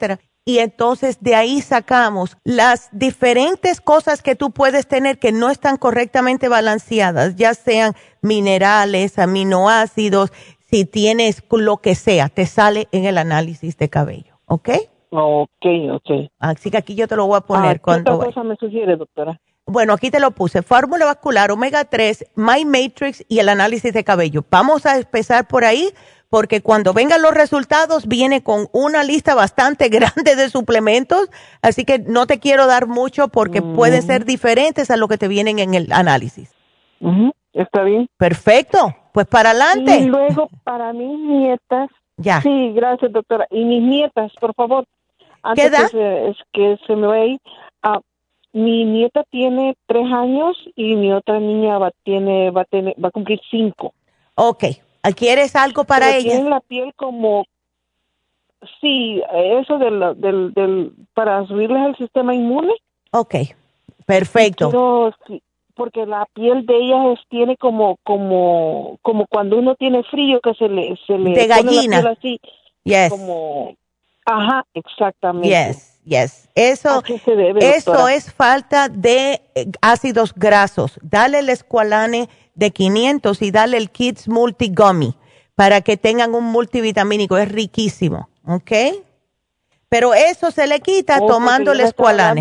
y entonces de ahí sacamos las diferentes cosas que tú puedes tener que no están correctamente balanceadas, ya sean minerales, aminoácidos, si tienes lo que sea, te sale en el análisis de cabello, ¿ok? Ok. Así que aquí yo te lo voy a poner. ¿Qué otra cosa me sugiere, doctora? Bueno, aquí te lo puse, fórmula vascular, omega 3, My Matrix y el análisis de cabello. Vamos a empezar por ahí, porque cuando vengan los resultados viene con una lista bastante grande de suplementos, así que no te quiero dar mucho porque pueden ser diferentes a lo que te vienen en el análisis. Está bien. Perfecto, pues para adelante. Y luego para mis nietas. Ya. Sí, gracias, doctora. Y mis nietas, por favor. Antes ¿Qué edad? Que se me va a ir. Mi nieta tiene 3 años y mi otra niña va a cumplir 5. Ok. ¿Quieres algo para ella? Tiene la piel como... Sí, eso para subirles el sistema inmune. Ok, perfecto. Pero, sí, porque la piel de ellas tiene como cuando uno tiene frío que se le de gallina. Pone la piel así. Yes. Como... Ajá, exactamente. Yes. Eso es falta de ácidos grasos. Dale el Squalane de 500 y dale el Kids Multi Gummy para que tengan un multivitamínico. Es riquísimo, ¿ok? Pero eso se le quita tomando el Squalane.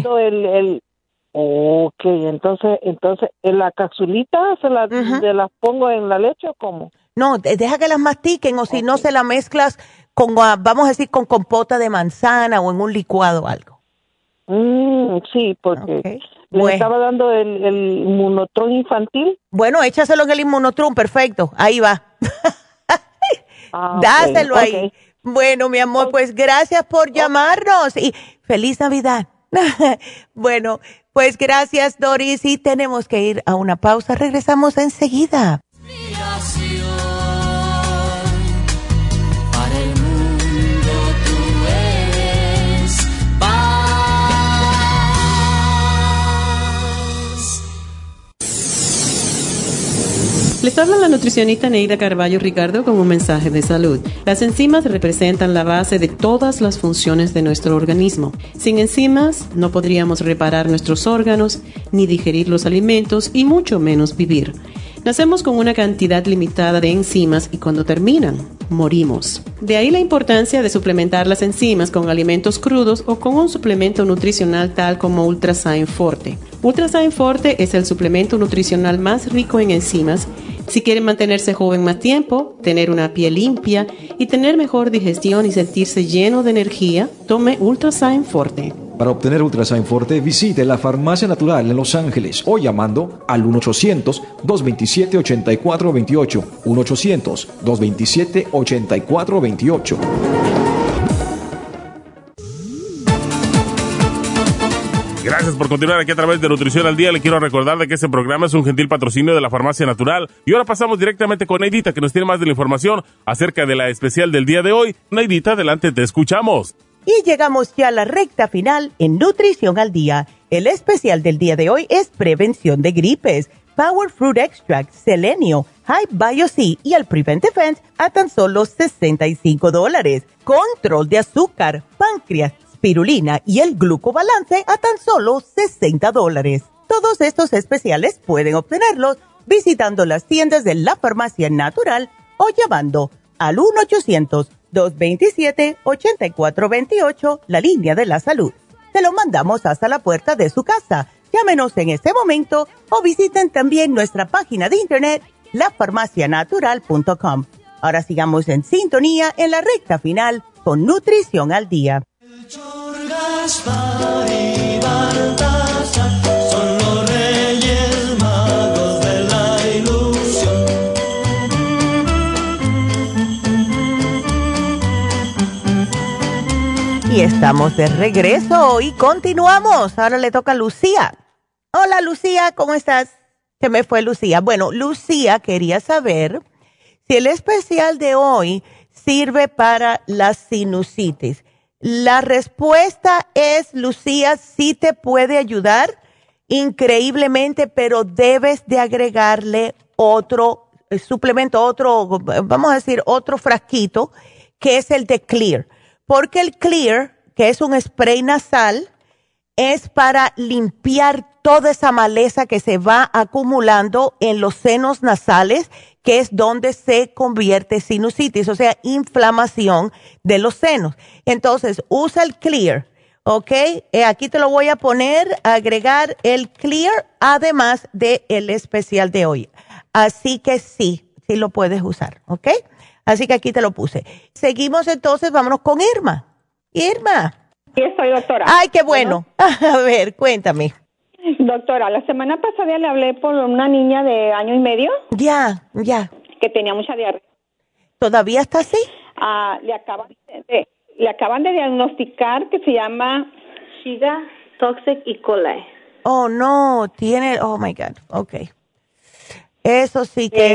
Ok, entonces en la capsulita se las pongo en la leche o cómo? No, deja que las mastiquen o si no se la mezclas con, vamos a decir, con compota de manzana o en un licuado o algo. Sí, porque le estaba dando el Inmunotron infantil. Bueno, échaselo en el Inmunotron, perfecto, ahí va. Dáselo ahí. Bueno, mi amor, pues gracias por llamarnos y feliz Navidad. Bueno, pues gracias, Doris, y tenemos que ir a una pausa. Regresamos enseguida. Para el mundo tú eres Les habla la nutricionista Neida Carballo Ricardo con un mensaje de salud. Las enzimas representan la base de todas las funciones de nuestro organismo. Sin enzimas no podríamos reparar nuestros órganos, ni digerir los alimentos y mucho menos vivir. Nacemos con una cantidad limitada de enzimas y cuando terminan, morimos. De ahí la importancia de suplementar las enzimas con alimentos crudos o con un suplemento nutricional tal como Ultrasign Forte. Ultrasign Forte es el suplemento nutricional más rico en enzimas. Si quieren mantenerse joven más tiempo, tener una piel limpia y tener mejor digestión y sentirse lleno de energía, tome Ultrasign Forte. Para obtener Ultrasign Forte, visite la Farmacia Natural en Los Ángeles o llamando al 1-800-227-8428. 1-800-227-8428. Gracias por continuar aquí a través de Nutrición al Día. Le quiero recordar de que este programa es un gentil patrocinio de la Farmacia Natural. Y ahora pasamos directamente con Neidita, que nos tiene más de la información acerca de la especial del día de hoy. Neidita, adelante, te escuchamos. Y llegamos ya a la recta final en Nutrición al Día. El especial del día de hoy es prevención de gripes, Power Fruit Extract, Selenio, High Bio C y el Prevent Defense a tan solo $65. Control de azúcar, páncreas, spirulina y el glucobalance a tan solo $60. Todos estos especiales pueden obtenerlos visitando las tiendas de la Farmacia Natural o llamando al 1-800-227-8428, la línea de la salud. Se lo mandamos hasta la puerta de su casa. Llámenos en este momento o visiten también nuestra página de internet, lafarmacianatural.com. Ahora sigamos en sintonía en la recta final con Nutrición al Día. Gaspar y Baltasar son los reyes magos de la ilusión. Y estamos de regreso y continuamos. Ahora le toca a Lucía. Hola, Lucía, ¿cómo estás? Se me fue Lucía. Bueno, Lucía quería saber si el especial de hoy sirve para la sinusitis. La respuesta es, Lucía, sí te puede ayudar increíblemente, pero debes de agregarle otro suplemento, vamos a decir, otro frasquito, que es el de Clear. Porque el Clear que es un spray nasal, es para limpiar toda esa maleza que se va acumulando en los senos nasales, que es donde se convierte sinusitis, o sea, inflamación de los senos. Entonces, usa el Clear, ¿ok? Aquí te lo voy a poner, agregar el Clear, además del especial de hoy. Así que sí lo puedes usar, ¿ok? Así que aquí te lo puse. Seguimos entonces, vámonos con Irma. Irma. Sí, estoy, doctora. Ay, qué bueno. A ver, cuéntame. Doctora, la semana pasada le hablé por una niña de 1 año y medio. Ya. Que tenía mucha diarrea. ¿Todavía está así? Le acaban de diagnosticar que se llama Shiga Toxic E. coli. Oh, no, oh my God, okay. Eso sí que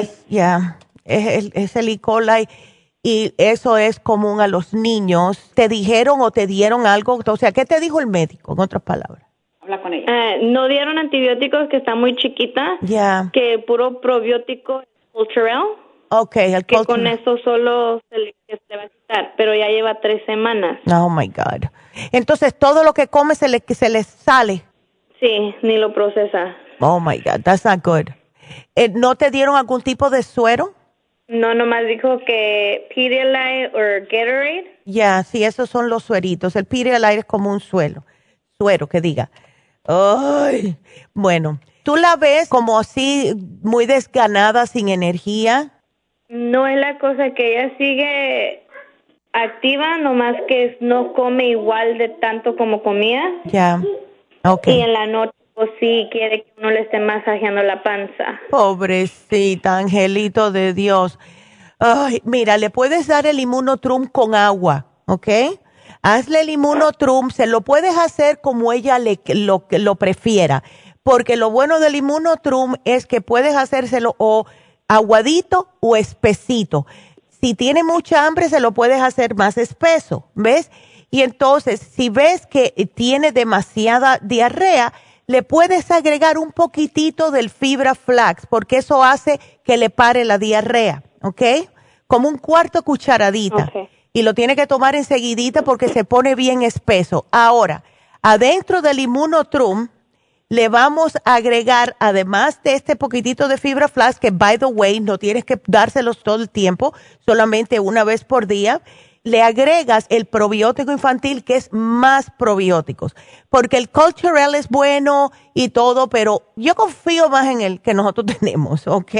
es el E. coli y eso es común a los niños. ¿Te dijeron o te dieron algo? O sea, ¿qué te dijo el médico, en otras palabras? Habla con ella. No dieron antibióticos, que está muy chiquita. Ya. Que puro probiótico, Culturel. Okay, el que con eso solo se le va a quitar, pero ya lleva 3 semanas. Oh my God. Entonces, todo lo que come se le sale. Sí, ni lo procesa. Oh my God, that's not good. ¿No te dieron algún tipo de suero? No, nomás dijo que Pedialyte o Gatorade. Ya, sí, esos son los sueritos. El Pedialyte es como un suero que diga. Ay, bueno, ¿tú la ves como así muy desganada, sin energía? No, es la cosa que ella sigue activa, nomás que no come igual de tanto como comía. Ya, okay. Y en la noche pues sí quiere que uno le esté masajeando la panza. Pobrecita, angelito de Dios. Ay, mira, le puedes dar el Immunotrum con agua, ¿ok? Hazle el Immunotrum, se lo puedes hacer como ella lo prefiera, porque lo bueno del Immunotrum es que puedes hacérselo o aguadito o espesito. Si tiene mucha hambre, se lo puedes hacer más espeso, ¿ves? Y entonces, si ves que tiene demasiada diarrea, le puedes agregar un poquitito del fibra flax, porque eso hace que le pare la diarrea, ¿ok? Como un 1/4 cucharadita. Okay. Y lo tiene que tomar enseguidita porque se pone bien espeso. Ahora, adentro del Immunotrum, le vamos a agregar, además de este poquitito de fibra flax, que by the way, no tienes que dárselos todo el tiempo, solamente una vez por día, le agregas el probiótico infantil, que es más probióticos. Porque el Culturel es bueno y todo, pero yo confío más en el que nosotros tenemos, ¿ok?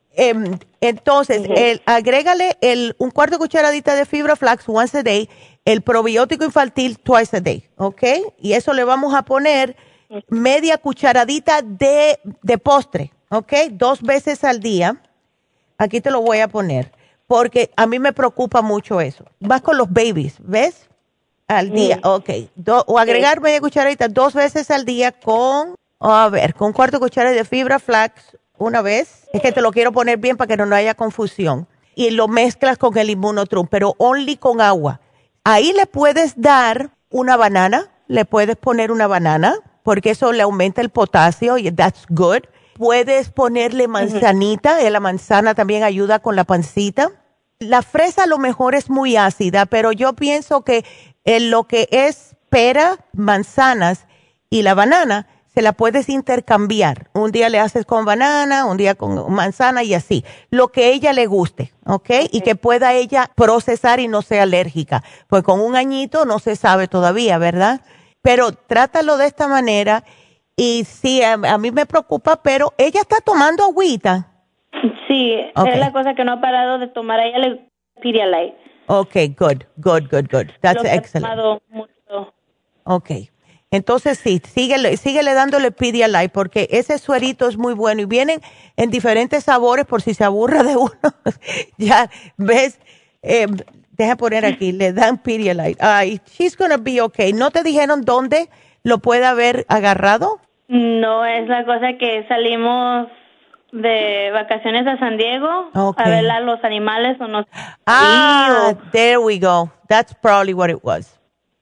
Entonces, agrégale un 1/4 cucharadita de fibra flax once a day, el probiótico infantil twice a day, ¿ok? Y eso le vamos a poner media cucharadita de postre, ¿ok? 2 veces al día. Aquí te lo voy a poner, porque a mí me preocupa mucho eso. Vas con los babies, ¿ves? Al día, ok. O agregar media cucharadita 2 veces al día con 1/4 cucharada de fibra flax una vez. Es que te lo quiero poner bien para que no haya confusión. Y lo mezclas con el Immunotrum, pero only con agua. Ahí le puedes dar una banana, le puedes poner una banana, porque eso le aumenta el potasio y that's good. Puedes ponerle manzanita, la manzana también ayuda con la pancita. La fresa a lo mejor es muy ácida, pero yo pienso que lo que es pera, manzanas y la banana, se la puedes intercambiar. Un día le haces con banana, un día con manzana y así. Lo que a ella le guste, ¿ok? Y que pueda ella procesar y no sea alérgica. Pues con 1 añito no se sabe todavía, ¿verdad? Pero trátalo de esta manera. Y sí, a mí me preocupa, pero ella está tomando agüita. Sí, es la cosa que no ha parado de tomar. A ella le Pedialyte. Ok, good. That's excellent. He tomado mucho. Ok. Entonces sí, síguele dándole Pedialyte porque ese suerito es muy bueno y vienen en diferentes sabores por si se aburra de uno. Ya, ¿ves? Deja poner aquí, le dan Pedialyte. Ay, she's gonna be okay. ¿No te dijeron dónde lo puede haber agarrado? No, es la cosa que salimos de vacaciones a San Diego a ver a los animales o no. There we go. That's probably what it was.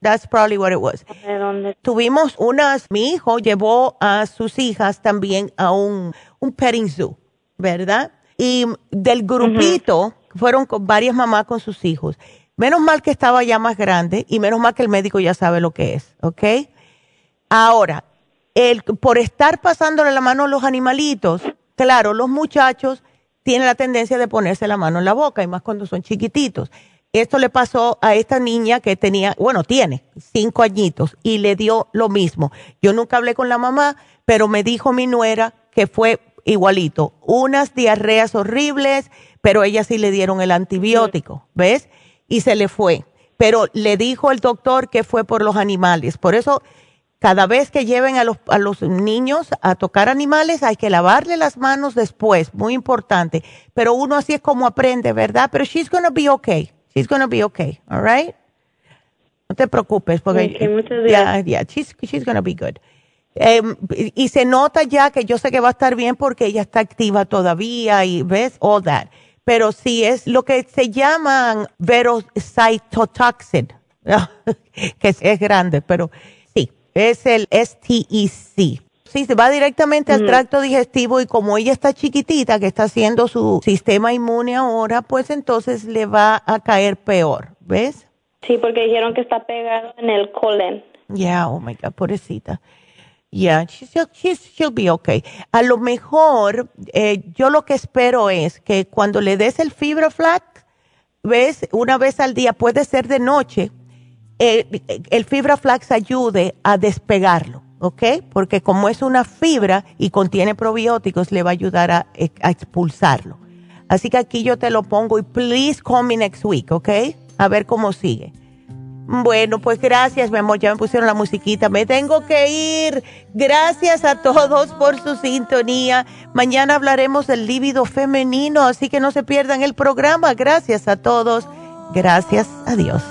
Tuvimos mi hijo llevó a sus hijas también a un petting zoo, ¿verdad? Y del grupito fueron con varias mamás con sus hijos. Menos mal que estaba ya más grande y menos mal que el médico ya sabe lo que es, ¿ok? Ahora, por estar pasándole la mano a los animalitos, claro, los muchachos tienen la tendencia de ponerse la mano en la boca, y más cuando son chiquititos. Esto le pasó a esta niña que tiene 5 añitos y le dio lo mismo. Yo nunca hablé con la mamá, pero me dijo mi nuera que fue igualito. Unas diarreas horribles, pero ella sí le dieron el antibiótico, ¿ves? Y se le fue. Pero le dijo el doctor que fue por los animales. Por eso, cada vez que lleven a los niños a tocar animales, hay que lavarle las manos después, muy importante. Pero uno así es como aprende, ¿verdad? Pero she's gonna be okay. She's gonna be okay, all right? No te preocupes, porque she's gonna be good. Y se nota ya que yo sé que va a estar bien porque ella está activa todavía y ves all that. Pero sí es lo que se llaman verocytotoxin, que es grande, pero sí, es el STEC. Sí, se va directamente al tracto digestivo y como ella está chiquitita, que está haciendo su sistema inmune ahora, pues entonces le va a caer peor, ¿ves? Sí, porque dijeron que está pegado en el colon. Oh my God, pobrecita. She'll be okay. A lo mejor, yo lo que espero es que cuando le des el Fibra Flax, ¿ves? Una vez al día, puede ser de noche, el Fibra Flax ayude a despegarlo. ¿Ok? Porque como es una fibra y contiene probióticos, le va a ayudar a expulsarlo. Así que aquí yo te lo pongo y please call me next week, ¿ok? A ver cómo sigue. Bueno, pues gracias, mi amor. Ya me pusieron la musiquita. Me tengo que ir. Gracias a todos por su sintonía. Mañana hablaremos del líbido femenino, así que no se pierdan el programa. Gracias a todos. Gracias. Adiós.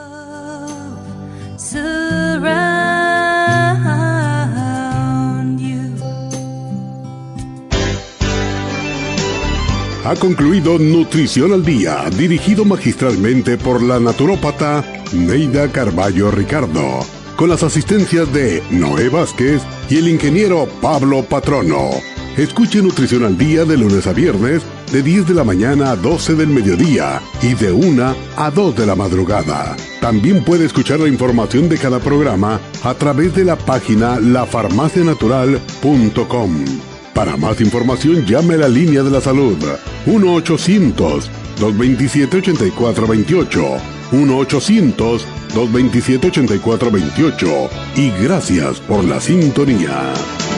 Ha concluido Nutrición al Día, dirigido magistralmente por la naturópata Neida Carballo Ricardo, con las asistencias de Noé Vázquez y el ingeniero Pablo Patrono. Escuche Nutrición al Día de lunes a viernes, de 10 de la mañana a 12 del mediodía y de 1 a 2 de la madrugada. También puede escuchar la información de cada programa a través de la página lafarmacianatural.com. Para más información, llame a la línea de la salud 1-800-227-8428, 1-800-227-8428 y gracias por la sintonía.